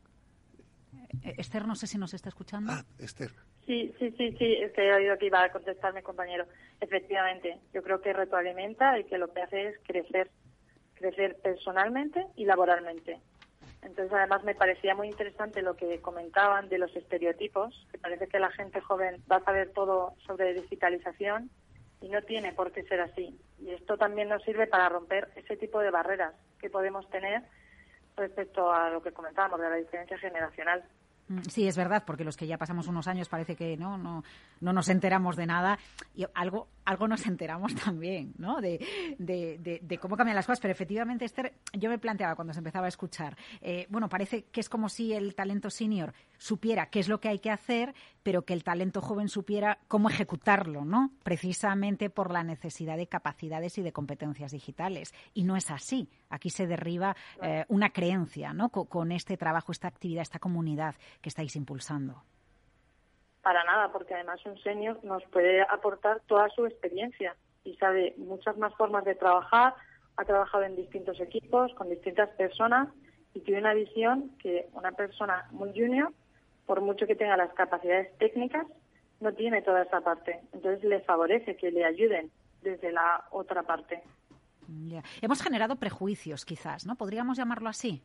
N: Eh, Esther, no sé si nos está escuchando.
Q: Ah, Esther.
F: Sí, sí, sí, sí, es que he oído que iba a contestar mi compañero. Efectivamente, yo creo que retroalimenta y que lo que hace es crecer, crecer personalmente y laboralmente. Entonces, además, me parecía muy interesante lo que comentaban de los estereotipos, que parece que la gente joven va a saber todo sobre digitalización y no tiene por qué ser así. Y esto también nos sirve para romper ese tipo de barreras que podemos tener respecto a lo que comentábamos de la diferencia generacional.
N: Sí, es verdad, porque los que ya pasamos unos años parece que no no no nos enteramos de nada, y algo algo nos enteramos también, ¿no? De, de, de, de cómo cambian las cosas. Pero efectivamente, Esther, yo me planteaba cuando se empezaba a escuchar, eh, bueno, parece que es como si el talento senior supiera qué es lo que hay que hacer, pero que el talento joven supiera cómo ejecutarlo, ¿no? Precisamente por la necesidad de capacidades y de competencias digitales. Y no es así. Aquí se derriba eh, una creencia, ¿no? Con, con este trabajo, esta actividad, esta comunidad que estáis impulsando.
F: Para nada, porque además un senior nos puede aportar toda su experiencia y sabe muchas más formas de trabajar, ha trabajado en distintos equipos, con distintas personas, y tiene una visión que una persona muy junior, por mucho que tenga las capacidades técnicas, no tiene toda esa parte. Entonces le favorece que le ayuden desde la otra parte.
N: Yeah. Hemos generado prejuicios, quizás, ¿no? ¿Podríamos llamarlo así?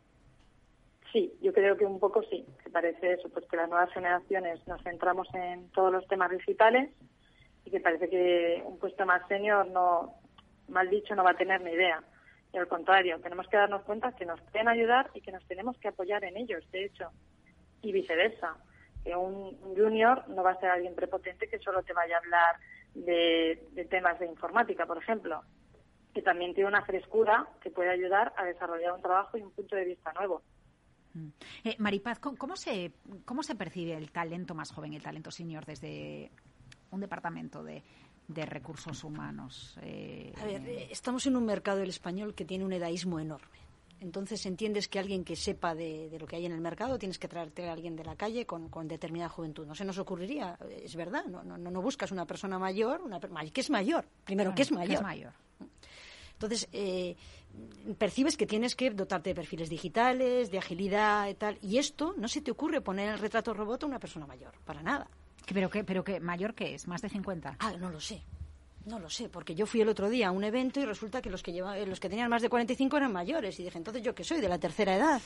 F: Sí, yo creo que un poco sí, que parece eso, pues que las nuevas generaciones nos centramos en todos los temas digitales y que parece que un puesto más senior, no, mal dicho, no va a tener ni idea. Y al contrario, tenemos que darnos cuenta que nos pueden ayudar y que nos tenemos que apoyar en ellos, de hecho, y viceversa, que un, un junior no va a ser alguien prepotente que solo te vaya a hablar de, de temas de informática, por ejemplo, que también tiene una frescura que puede ayudar a desarrollar un trabajo y un punto de vista nuevo.
N: Eh, Maripaz, ¿cómo se, ¿cómo se percibe el talento más joven, el talento senior, desde un departamento de, de recursos humanos? Eh,
P: a ver, eh, estamos en un mercado, el español, que tiene un edaísmo enorme. entonces entiendes que alguien que sepa de, de lo que hay en el mercado tienes que traerte a alguien de la calle con, con determinada juventud. No se nos ocurriría, es verdad, no, no, no buscas una persona mayor, una que es mayor, primero, bueno, que es mayor.
N: Que es mayor.
P: Entonces, eh, percibes que tienes que dotarte de perfiles digitales, de agilidad y tal, y esto no se te ocurre poner en el retrato robot a una persona mayor, para nada.
N: ¿Pero qué, pero qué, mayor qué es? ¿Más de cincuenta?
P: Ah, no lo sé. No lo sé, porque yo fui el otro día a un evento y resulta que los que lleva, los que tenían más de cuarenta y cinco eran mayores. Y dije, entonces yo que soy de la tercera edad.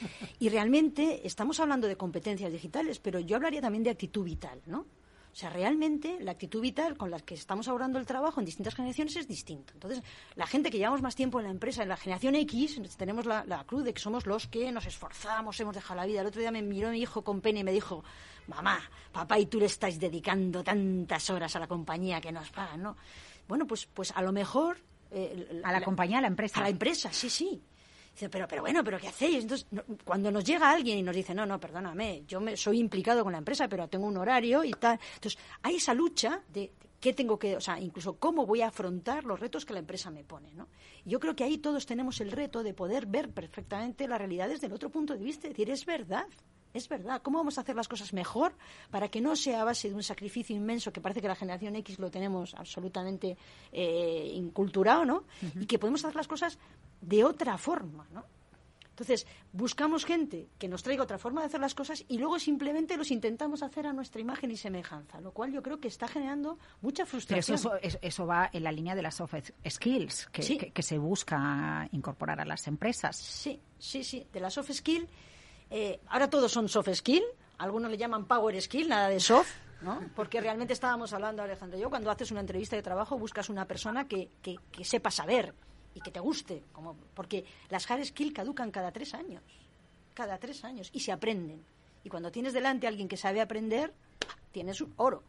P: Y realmente estamos hablando de competencias digitales, pero yo hablaría también de actitud vital, ¿no? O sea, realmente la actitud vital con la que estamos abordando el trabajo en distintas generaciones es distinto. Entonces, la gente que llevamos más tiempo en la empresa, en la generación X, tenemos la, la cruz de que somos los que nos esforzamos, hemos dejado la vida. El otro día me miró mi hijo con pena y me dijo, mamá, papá y tú le estáis dedicando tantas horas a la compañía que nos pagan, ¿no? Bueno, pues, pues a lo mejor...
N: Eh, a la, la compañía, a la empresa.
P: A la empresa, sí, sí. Dice, pero, pero bueno, ¿pero qué hacéis? Entonces, no, cuando nos llega alguien y nos dice, no, no, perdóname, yo me, soy implicado con la empresa, pero tengo un horario y tal. Entonces, hay esa lucha de qué tengo que, o sea, incluso cómo voy a afrontar los retos que la empresa me pone, ¿no? Y yo creo que ahí todos tenemos el reto de poder ver perfectamente la realidad desde el otro punto de vista. Es decir, es verdad. Es verdad. ¿Cómo vamos a hacer las cosas mejor para que no sea a base de un sacrificio inmenso que parece que la generación X lo tenemos absolutamente eh, inculturado, ¿no? Uh-huh. Y que podemos hacer las cosas de otra forma, ¿no? Entonces, buscamos gente que nos traiga otra forma de hacer las cosas y luego simplemente los intentamos hacer a nuestra imagen y semejanza, lo cual yo creo que está generando mucha frustración.
N: Pero eso, eso, eso va en la línea de las soft skills que, sí. que, que se busca incorporar a las empresas.
P: Sí, sí, sí. De la soft skill... Eh, ahora todos son soft skill, algunos le llaman power skill, nada de soft, ¿no? Porque realmente estábamos hablando, Alejandro y yo, cuando haces una entrevista de trabajo buscas una persona que, que, que sepa saber y que te guste, como, porque las hard skill caducan cada tres años, cada tres años, y se aprenden. Y cuando tienes delante a alguien que sabe aprender, tienes un oro.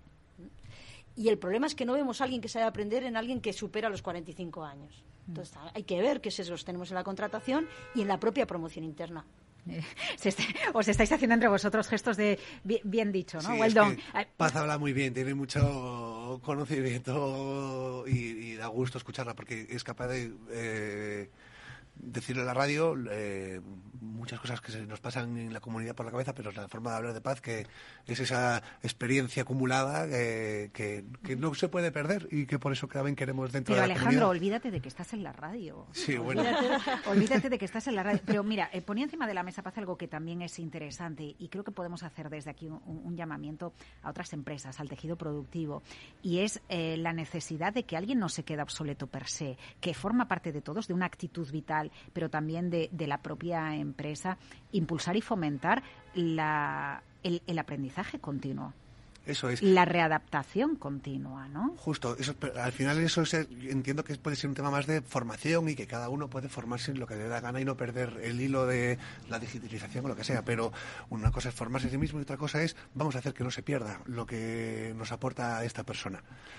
P: Y el problema es que no vemos a alguien que sabe aprender en alguien que supera los cuarenta y cinco años. Entonces hay que ver qué sesgos tenemos en la contratación y en la propia promoción interna.
N: Se está, os estáis haciendo entre vosotros gestos de bien, bien dicho, ¿no?
Q: Sí,
N: well done.
Q: Paz habla muy bien, tiene mucho conocimiento y, y da gusto escucharla porque es capaz de eh, decirle a la radio eh, muchas cosas que se nos pasan en la comunidad por la cabeza, pero es la forma de hablar de Paz, que es esa experiencia acumulada que, que, que no se puede perder y que por eso también queremos dentro
N: pero
Q: de la
N: Alejandro,
Q: comunidad.
N: olvídate de que estás en la radio.
Q: Sí, bueno.
N: Olvídate, olvídate de que estás en la radio. Pero mira, eh, ponía encima de la mesa, Paz, algo que también es interesante y creo que podemos hacer desde aquí un, un llamamiento a otras empresas, al tejido productivo, y es eh, la necesidad de que alguien no se quede obsoleto per se, que forma parte de todos, de una actitud vital, pero también de, de la propia empresa, impulsar y fomentar la, el, el aprendizaje continuo.
Q: Eso es.
N: La readaptación continua, ¿no?
Q: Justo. Eso, al final eso es, entiendo que puede ser un tema más de formación y que cada uno puede formarse en lo que le da gana y no perder el hilo de la digitalización o lo que sea. Pero una cosa es formarse a sí mismo y otra cosa es vamos a hacer que no se pierda lo que nos aporta esta persona.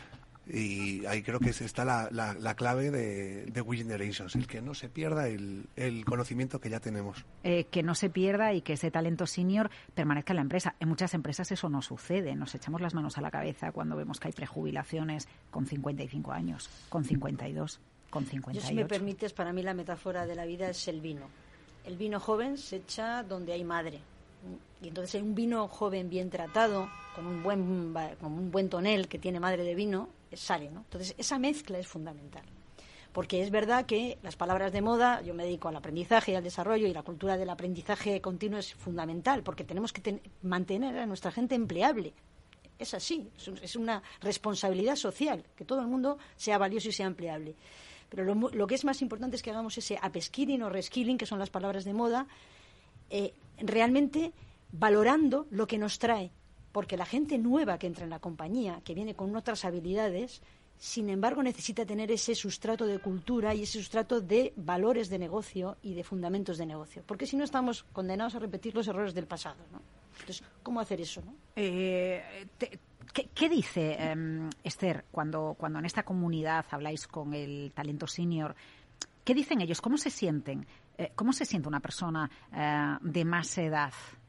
Q: Y ahí creo que está la, la, la clave de, de We Generations, el que no se pierda el, el conocimiento que ya tenemos.
N: Eh, que no se pierda y que ese talento senior permanezca en la empresa. En muchas empresas eso no sucede, nos echamos las manos a la cabeza cuando vemos que hay prejubilaciones con cincuenta y cinco años, con cincuenta y dos, con cincuenta y ocho.
P: Yo, si me permites, para mí la metáfora de la vida es el vino. El vino joven se echa donde hay madre. Y entonces un vino joven bien tratado, con un buen, con un buen tonel que tiene madre de vino, sale, ¿no? Entonces esa mezcla es fundamental. Porque es verdad que las palabras de moda, yo me dedico al aprendizaje y al desarrollo, y la cultura del aprendizaje continuo es fundamental, porque tenemos que ten- mantener a nuestra gente empleable. Es así, es una responsabilidad social, que todo el mundo sea valioso y sea empleable. Pero lo, lo que es más importante es que hagamos ese upskilling o reskilling, que son las palabras de moda, eh, realmente valorando lo que nos trae, porque la gente nueva que entra en la compañía, que viene con otras habilidades, sin embargo necesita tener ese sustrato de cultura y ese sustrato de valores de negocio y de fundamentos de negocio, porque si no estamos condenados a repetir los errores del pasado, ¿no? Entonces, ¿cómo hacer eso, no?
N: Eh, te, ¿qué, ¿Qué dice eh, Esther cuando, cuando en esta comunidad habláis con el talento senior? ¿Qué dicen ellos? ¿Cómo se sienten? Eh, ¿Cómo se siente una persona eh, de más edad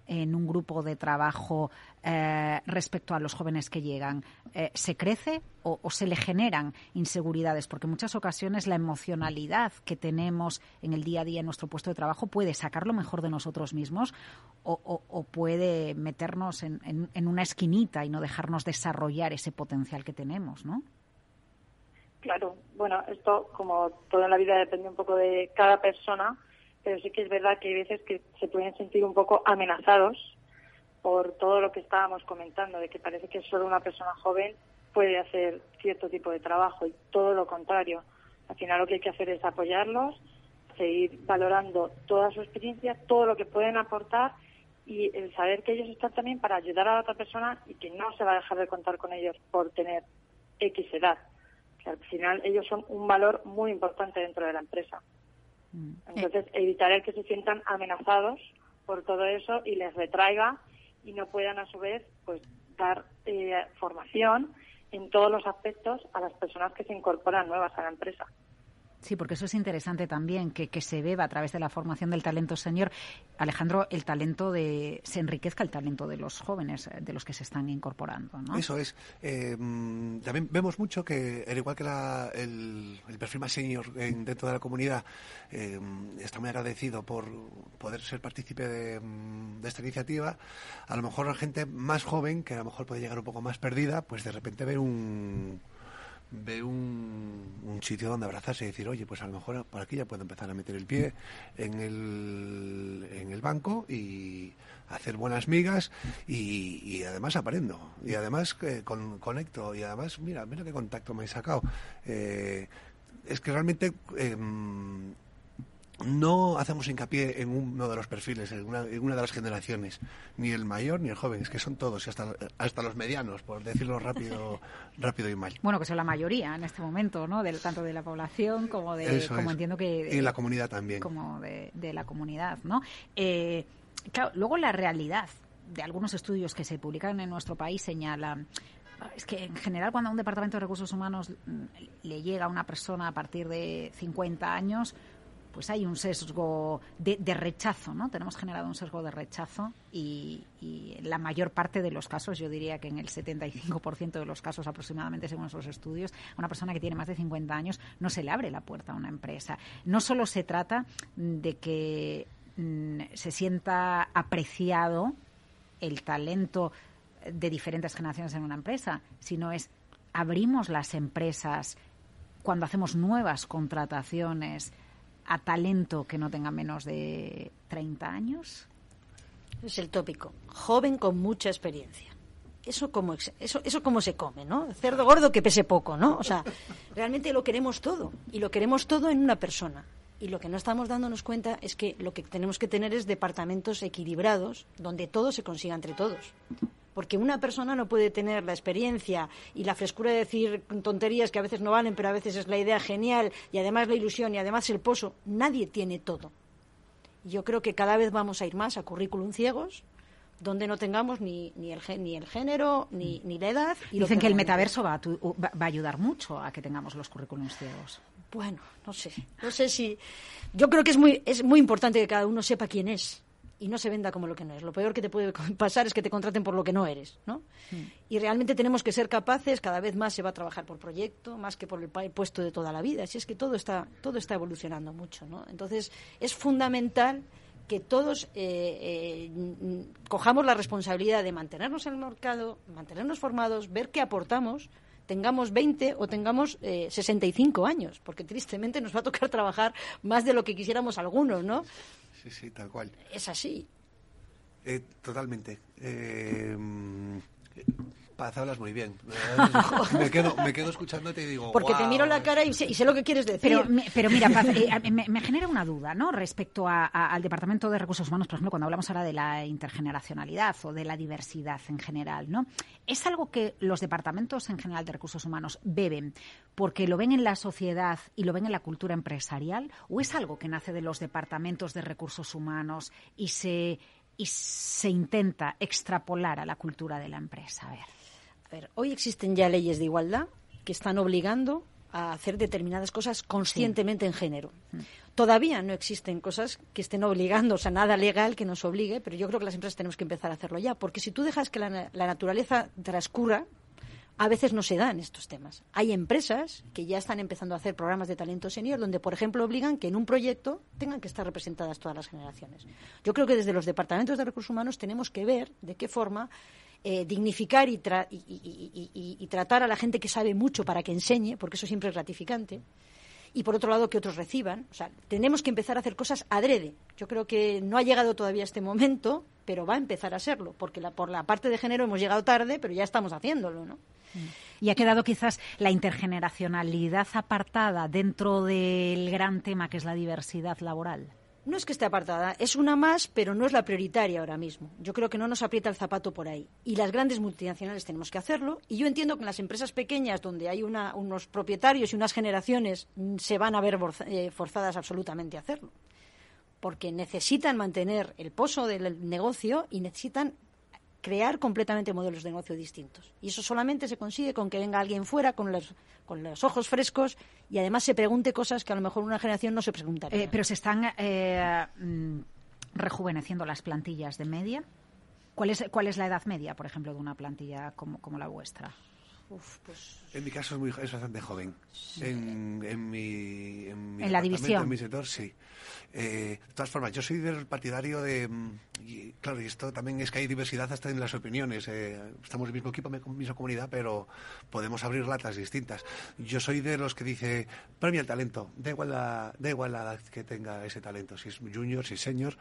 N: en un grupo de trabajo eh, respecto a los jóvenes que llegan? Eh, ¿Se crece o, o se le generan inseguridades? Porque en muchas ocasiones la emocionalidad que tenemos en el día a día en nuestro puesto de trabajo puede sacar lo mejor de nosotros mismos o, o, o puede meternos en, en, en una esquinita y no dejarnos desarrollar ese potencial que tenemos, ¿no?
F: Claro, bueno, esto como todo en la vida depende un poco de cada persona, pero sí que es verdad que hay veces que se pueden sentir un poco amenazados por todo lo que estábamos comentando, de que parece que solo una persona joven puede hacer cierto tipo de trabajo y todo lo contrario. Al final lo que hay que hacer es apoyarlos, seguir valorando toda su experiencia, todo lo que pueden aportar y el saber que ellos están también para ayudar a la otra persona y que no se va a dejar de contar con ellos por tener X edad. Que al final ellos son un valor muy importante dentro de la empresa. Entonces, evitar el que se sientan amenazados por todo eso y les retraiga y no puedan, a su vez, pues dar eh, formación en todos los aspectos a las personas que se incorporan nuevas a la empresa.
N: Sí, porque eso es interesante también, que, que se beba a través de la formación del talento senior, Alejandro, el talento de se enriquezca el talento de los jóvenes, de los que se están incorporando, ¿no?
Q: Eso es. Eh, también vemos mucho que, al igual que la, el, el perfil más senior en, dentro de la comunidad, eh, está muy agradecido por poder ser partícipe de, de esta iniciativa, a lo mejor la gente más joven, que a lo mejor puede llegar un poco más perdida, pues de repente ve un... ve un, un sitio donde abrazarse y decir, oye, pues a lo mejor por aquí ya puedo empezar a meter el pie en el, en el banco y hacer buenas migas y, y además aprendo y además eh, con, conecto y además, mira, mira qué contacto me he sacado. Eh, es que realmente... Eh, no hacemos hincapié en uno de los perfiles, en una, en una de las generaciones, ni el mayor ni el joven, es que son todos, y hasta, hasta los medianos, por decirlo rápido rápido y mal.
N: Bueno, que son la mayoría en este momento, ¿no? Del, tanto de la población como de,
Q: Eso
N: como
Q: es.
N: entiendo que... De,
Q: y la comunidad también.
N: Como de, de la comunidad, ¿no? Eh, claro, luego la realidad de algunos estudios que se publican en nuestro país señala... Es que en general cuando a un departamento de recursos humanos le llega a una persona a partir de cincuenta años... pues hay un sesgo de, de rechazo, ¿no? Tenemos generado un sesgo de rechazo y, y en la mayor parte de los casos, yo diría que en el setenta y cinco por ciento de los casos aproximadamente, según esos estudios, a una persona que tiene más de cincuenta años no se le abre la puerta a una empresa. No solo se trata de que mm, se sienta apreciado el talento de diferentes generaciones en una empresa, sino es abrimos las empresas cuando hacemos nuevas contrataciones a talento que no tenga menos de treinta años.
P: Es el tópico. Joven con mucha experiencia. Eso como eso eso como se come, ¿no? Cerdo gordo que pese poco, ¿no? O sea, realmente lo queremos todo y lo queremos todo en una persona. Y lo que no estamos dándonos cuenta es que lo que tenemos que tener es departamentos equilibrados donde todo se consiga entre todos. Porque una persona no puede tener la experiencia y la frescura de decir tonterías que a veces no valen, pero a veces es la idea genial y además la ilusión y además el pozo. Nadie tiene todo. Yo creo que cada vez vamos a ir más a currículum ciegos, donde no tengamos ni, ni, el, ni el género, ni, ni la edad. Y
N: Dicen
P: lo
N: que, que el metaverso va a, tu, va a ayudar mucho a que tengamos los currículums ciegos.
P: Bueno, no sé. No sé si... Yo creo que es muy, es muy importante que cada uno sepa quién es. Y no se venda como lo que no es. Lo peor que te puede pasar es que te contraten por lo que no eres, ¿no? Mm. Y realmente tenemos que ser capaces, cada vez más se va a trabajar por proyecto, más que por el puesto de toda la vida. Así es que todo está, todo está evolucionando mucho, ¿no? Entonces, es fundamental que todos eh, eh, cojamos la responsabilidad de mantenernos en el mercado, mantenernos formados, ver qué aportamos, tengamos veinte o tengamos eh, sesenta y cinco años, porque tristemente nos va a tocar trabajar más de lo que quisiéramos algunos, ¿no?
Q: Sí, sí, tal cual.
P: Es así.
Q: Eh, totalmente. Eh, Paz, hablas muy bien. Me quedo, me quedo escuchándote y digo,
P: porque
Q: wow.
P: te miro la cara y sé, y sé lo que quieres decir.
N: Pero, pero mira, Paz, eh, me, me genera una duda, ¿no? Respecto a, a, al Departamento de Recursos Humanos, por ejemplo, cuando hablamos ahora de la intergeneracionalidad o de la diversidad en general, ¿no? ¿Es algo que los departamentos en general de recursos humanos beben porque lo ven en la sociedad y lo ven en la cultura empresarial? ¿O es algo que nace de los departamentos de recursos humanos y se, y se intenta extrapolar a la cultura de la empresa? A ver.
P: A ver, hoy existen ya leyes de igualdad que están obligando a hacer determinadas cosas conscientemente sí. en género. Mm. Todavía no existen cosas que estén obligando, o sea, nada legal que nos obligue, pero yo creo que las empresas tenemos que empezar a hacerlo ya, porque si tú dejas que la, la naturaleza transcurra, a veces no se dan estos temas. Hay empresas que ya están empezando a hacer programas de talento senior donde, por ejemplo, obligan que en un proyecto tengan que estar representadas todas las generaciones. Yo creo que desde los departamentos de recursos humanos tenemos que ver de qué forma eh, dignificar y, tra- y, y, y, y, y tratar a la gente que sabe mucho para que enseñe, porque eso siempre es gratificante. Y por otro lado que otros reciban. O sea, tenemos que empezar a hacer cosas adrede. Yo creo que no ha llegado todavía este momento, pero va a empezar a serlo, porque la, por la parte de género hemos llegado tarde, pero ya estamos haciéndolo, ¿no?
N: Y ha quedado quizás la intergeneracionalidad apartada dentro del gran tema que es la diversidad laboral.
P: No es que esté apartada, es una más, pero no es la prioritaria ahora mismo. Yo creo que no nos aprieta el zapato por ahí. Y las grandes multinacionales tenemos que hacerlo. Y yo entiendo que en las empresas pequeñas, donde hay una, unos propietarios y unas generaciones, se van a ver forzadas absolutamente a hacerlo. Porque necesitan mantener el pozo del negocio y necesitan crear completamente modelos de negocio distintos. Y eso solamente se consigue con que venga alguien fuera con los, con los ojos frescos y además se pregunte cosas que a lo mejor una generación no se preguntaría.
N: Eh, pero se están eh, rejuveneciendo las plantillas de media. ¿Cuál es, cuál es la edad media, por ejemplo, de una plantilla como, como la vuestra?
P: Uf, pues...
Q: En mi caso es, muy, es bastante joven. Sí. En, en mi, en, mi
N: ¿En la división?
Q: En mi sector, sí. Eh, de todas formas, yo soy del partidario de... Y, claro, y esto también es que hay diversidad hasta en las opiniones. Eh, estamos en el mismo equipo, misma comunidad, pero podemos abrir latas distintas. Yo soy de los que dice, premia el talento. Da igual la, da igual la edad que tenga ese talento. Si es junior, si es senior...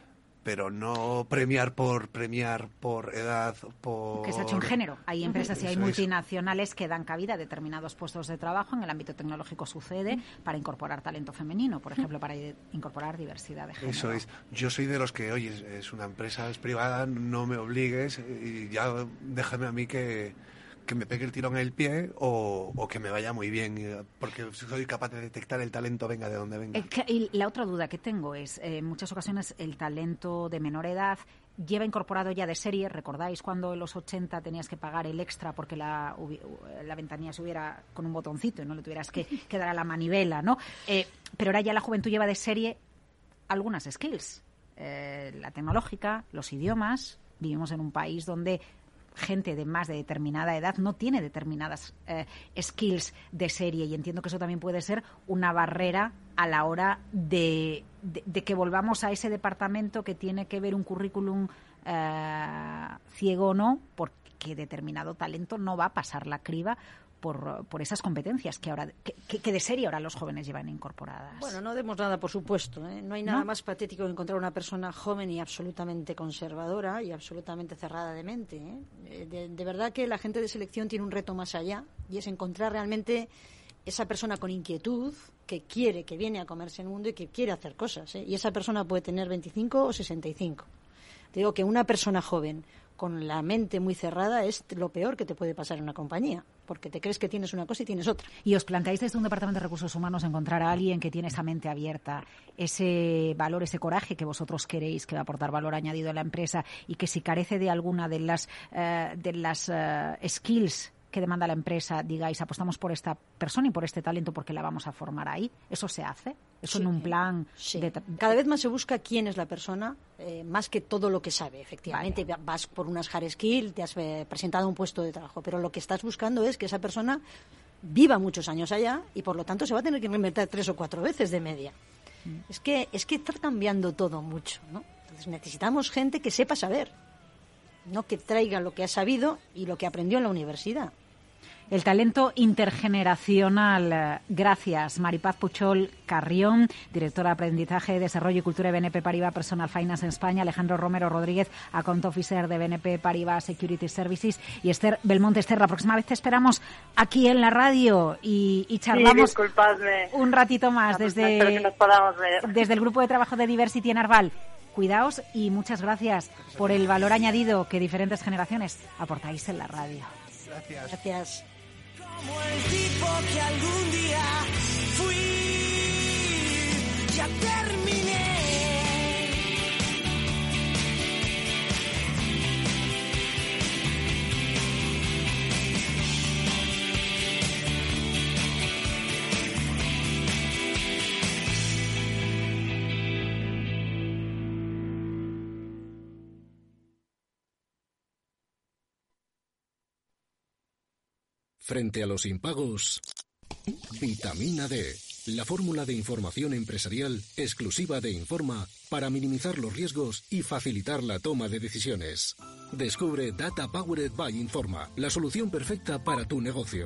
Q: pero no premiar por premiar por edad, por...
N: Que se ha hecho un género. Hay empresas y hay multinacionales que dan cabida a determinados puestos de trabajo. En el ámbito tecnológico sucede para incorporar talento femenino, por ejemplo, para incorporar diversidad de género.
Q: Eso es. Yo soy de los que, oye, es una empresa, es privada, no me obligues y ya déjame a mí que... que me pegue el tirón en el pie o, o que me vaya muy bien, porque soy capaz de detectar el talento venga de donde venga.
N: Eh, que, y la otra duda que tengo es, eh, en muchas ocasiones el talento de menor edad lleva incorporado ya de serie. ¿Recordáis cuando en los ochenta tenías que pagar el extra porque la, la ventanilla subiera con un botoncito y no le tuvieras que, que dar a la manivela, ¿no? Eh, pero ahora ya la juventud lleva de serie algunas skills. Eh, la tecnológica, los idiomas. Vivimos en un país donde gente de más de determinada edad no tiene determinadas eh, skills de serie, y entiendo que eso también puede ser una barrera a la hora de, de, de que volvamos a ese departamento que tiene que ver un currículum eh, ciego o no, porque determinado talento no va a pasar la criba por, por esas competencias que ahora que, que de serie ahora los jóvenes llevan incorporadas.
P: Bueno, no demos nada, por supuesto, ¿eh? No hay nada
N: ¿No?
P: más patético que encontrar una persona joven y absolutamente conservadora y absolutamente cerrada de mente, ¿eh? De, de verdad que la gente de selección tiene un reto más allá, y es encontrar realmente esa persona con inquietud que quiere, que viene a comerse el mundo y que quiere hacer cosas, ¿eh? Y esa persona puede tener veinticinco o sesenta y cinco. Te digo que una persona joven con la mente muy cerrada es lo peor que te puede pasar en una compañía, porque te crees que tienes una cosa y tienes otra.
N: ¿Y os planteáis desde un departamento de recursos humanos encontrar a alguien que tiene esa mente abierta, ese valor, ese coraje que vosotros queréis, que va a aportar valor añadido a la empresa, y que si carece de alguna de las, uh, de las uh, skills que demanda la empresa, digáis, apostamos por esta persona y por este talento porque la vamos a formar ahí? ¿Eso se hace? ¿Eso
P: Sí,
N: en un plan?
P: Sí.
N: De...
P: Cada vez más se busca quién es la persona, eh, más que todo lo que sabe, efectivamente. Vale. Vas por unas hard skills, te has eh, presentado a un puesto de trabajo, pero lo que estás buscando es que esa persona viva muchos años allá y, por lo tanto, se va a tener que reinventar tres o cuatro veces de media. Mm. Es que es que está cambiando todo mucho, ¿no? Entonces necesitamos gente que sepa saber, no que traiga lo que ha sabido y lo que aprendió en la universidad.
N: El talento intergeneracional. Gracias, Maripaz Puchol Carrión, directora de Aprendizaje, Desarrollo y Cultura de B N P Paribas Personal Finance en España, Alejandro Romero Rodríguez, Account Officer de B N P Paribas Security Services, y Esther Belmonte. Esther, la próxima vez te esperamos aquí en la radio y, y charlamos
F: sí, disculpadme.
N: un ratito más desde,
F: espero que nos podamos ver.
N: desde el Grupo de Trabajo de Diversity en Arval. Cuidaos y muchas gracias por el valor añadido que diferentes generaciones aportáis en la radio.
Q: Gracias.
P: Gracias.
O: Como el tipo que algún día fui, ya terminé.
K: Frente a los impagos, Vitamina D, la fórmula de información empresarial exclusiva de Informa para minimizar los riesgos y facilitar la toma de decisiones. Descubre Data Powered by Informa, la solución perfecta para tu negocio.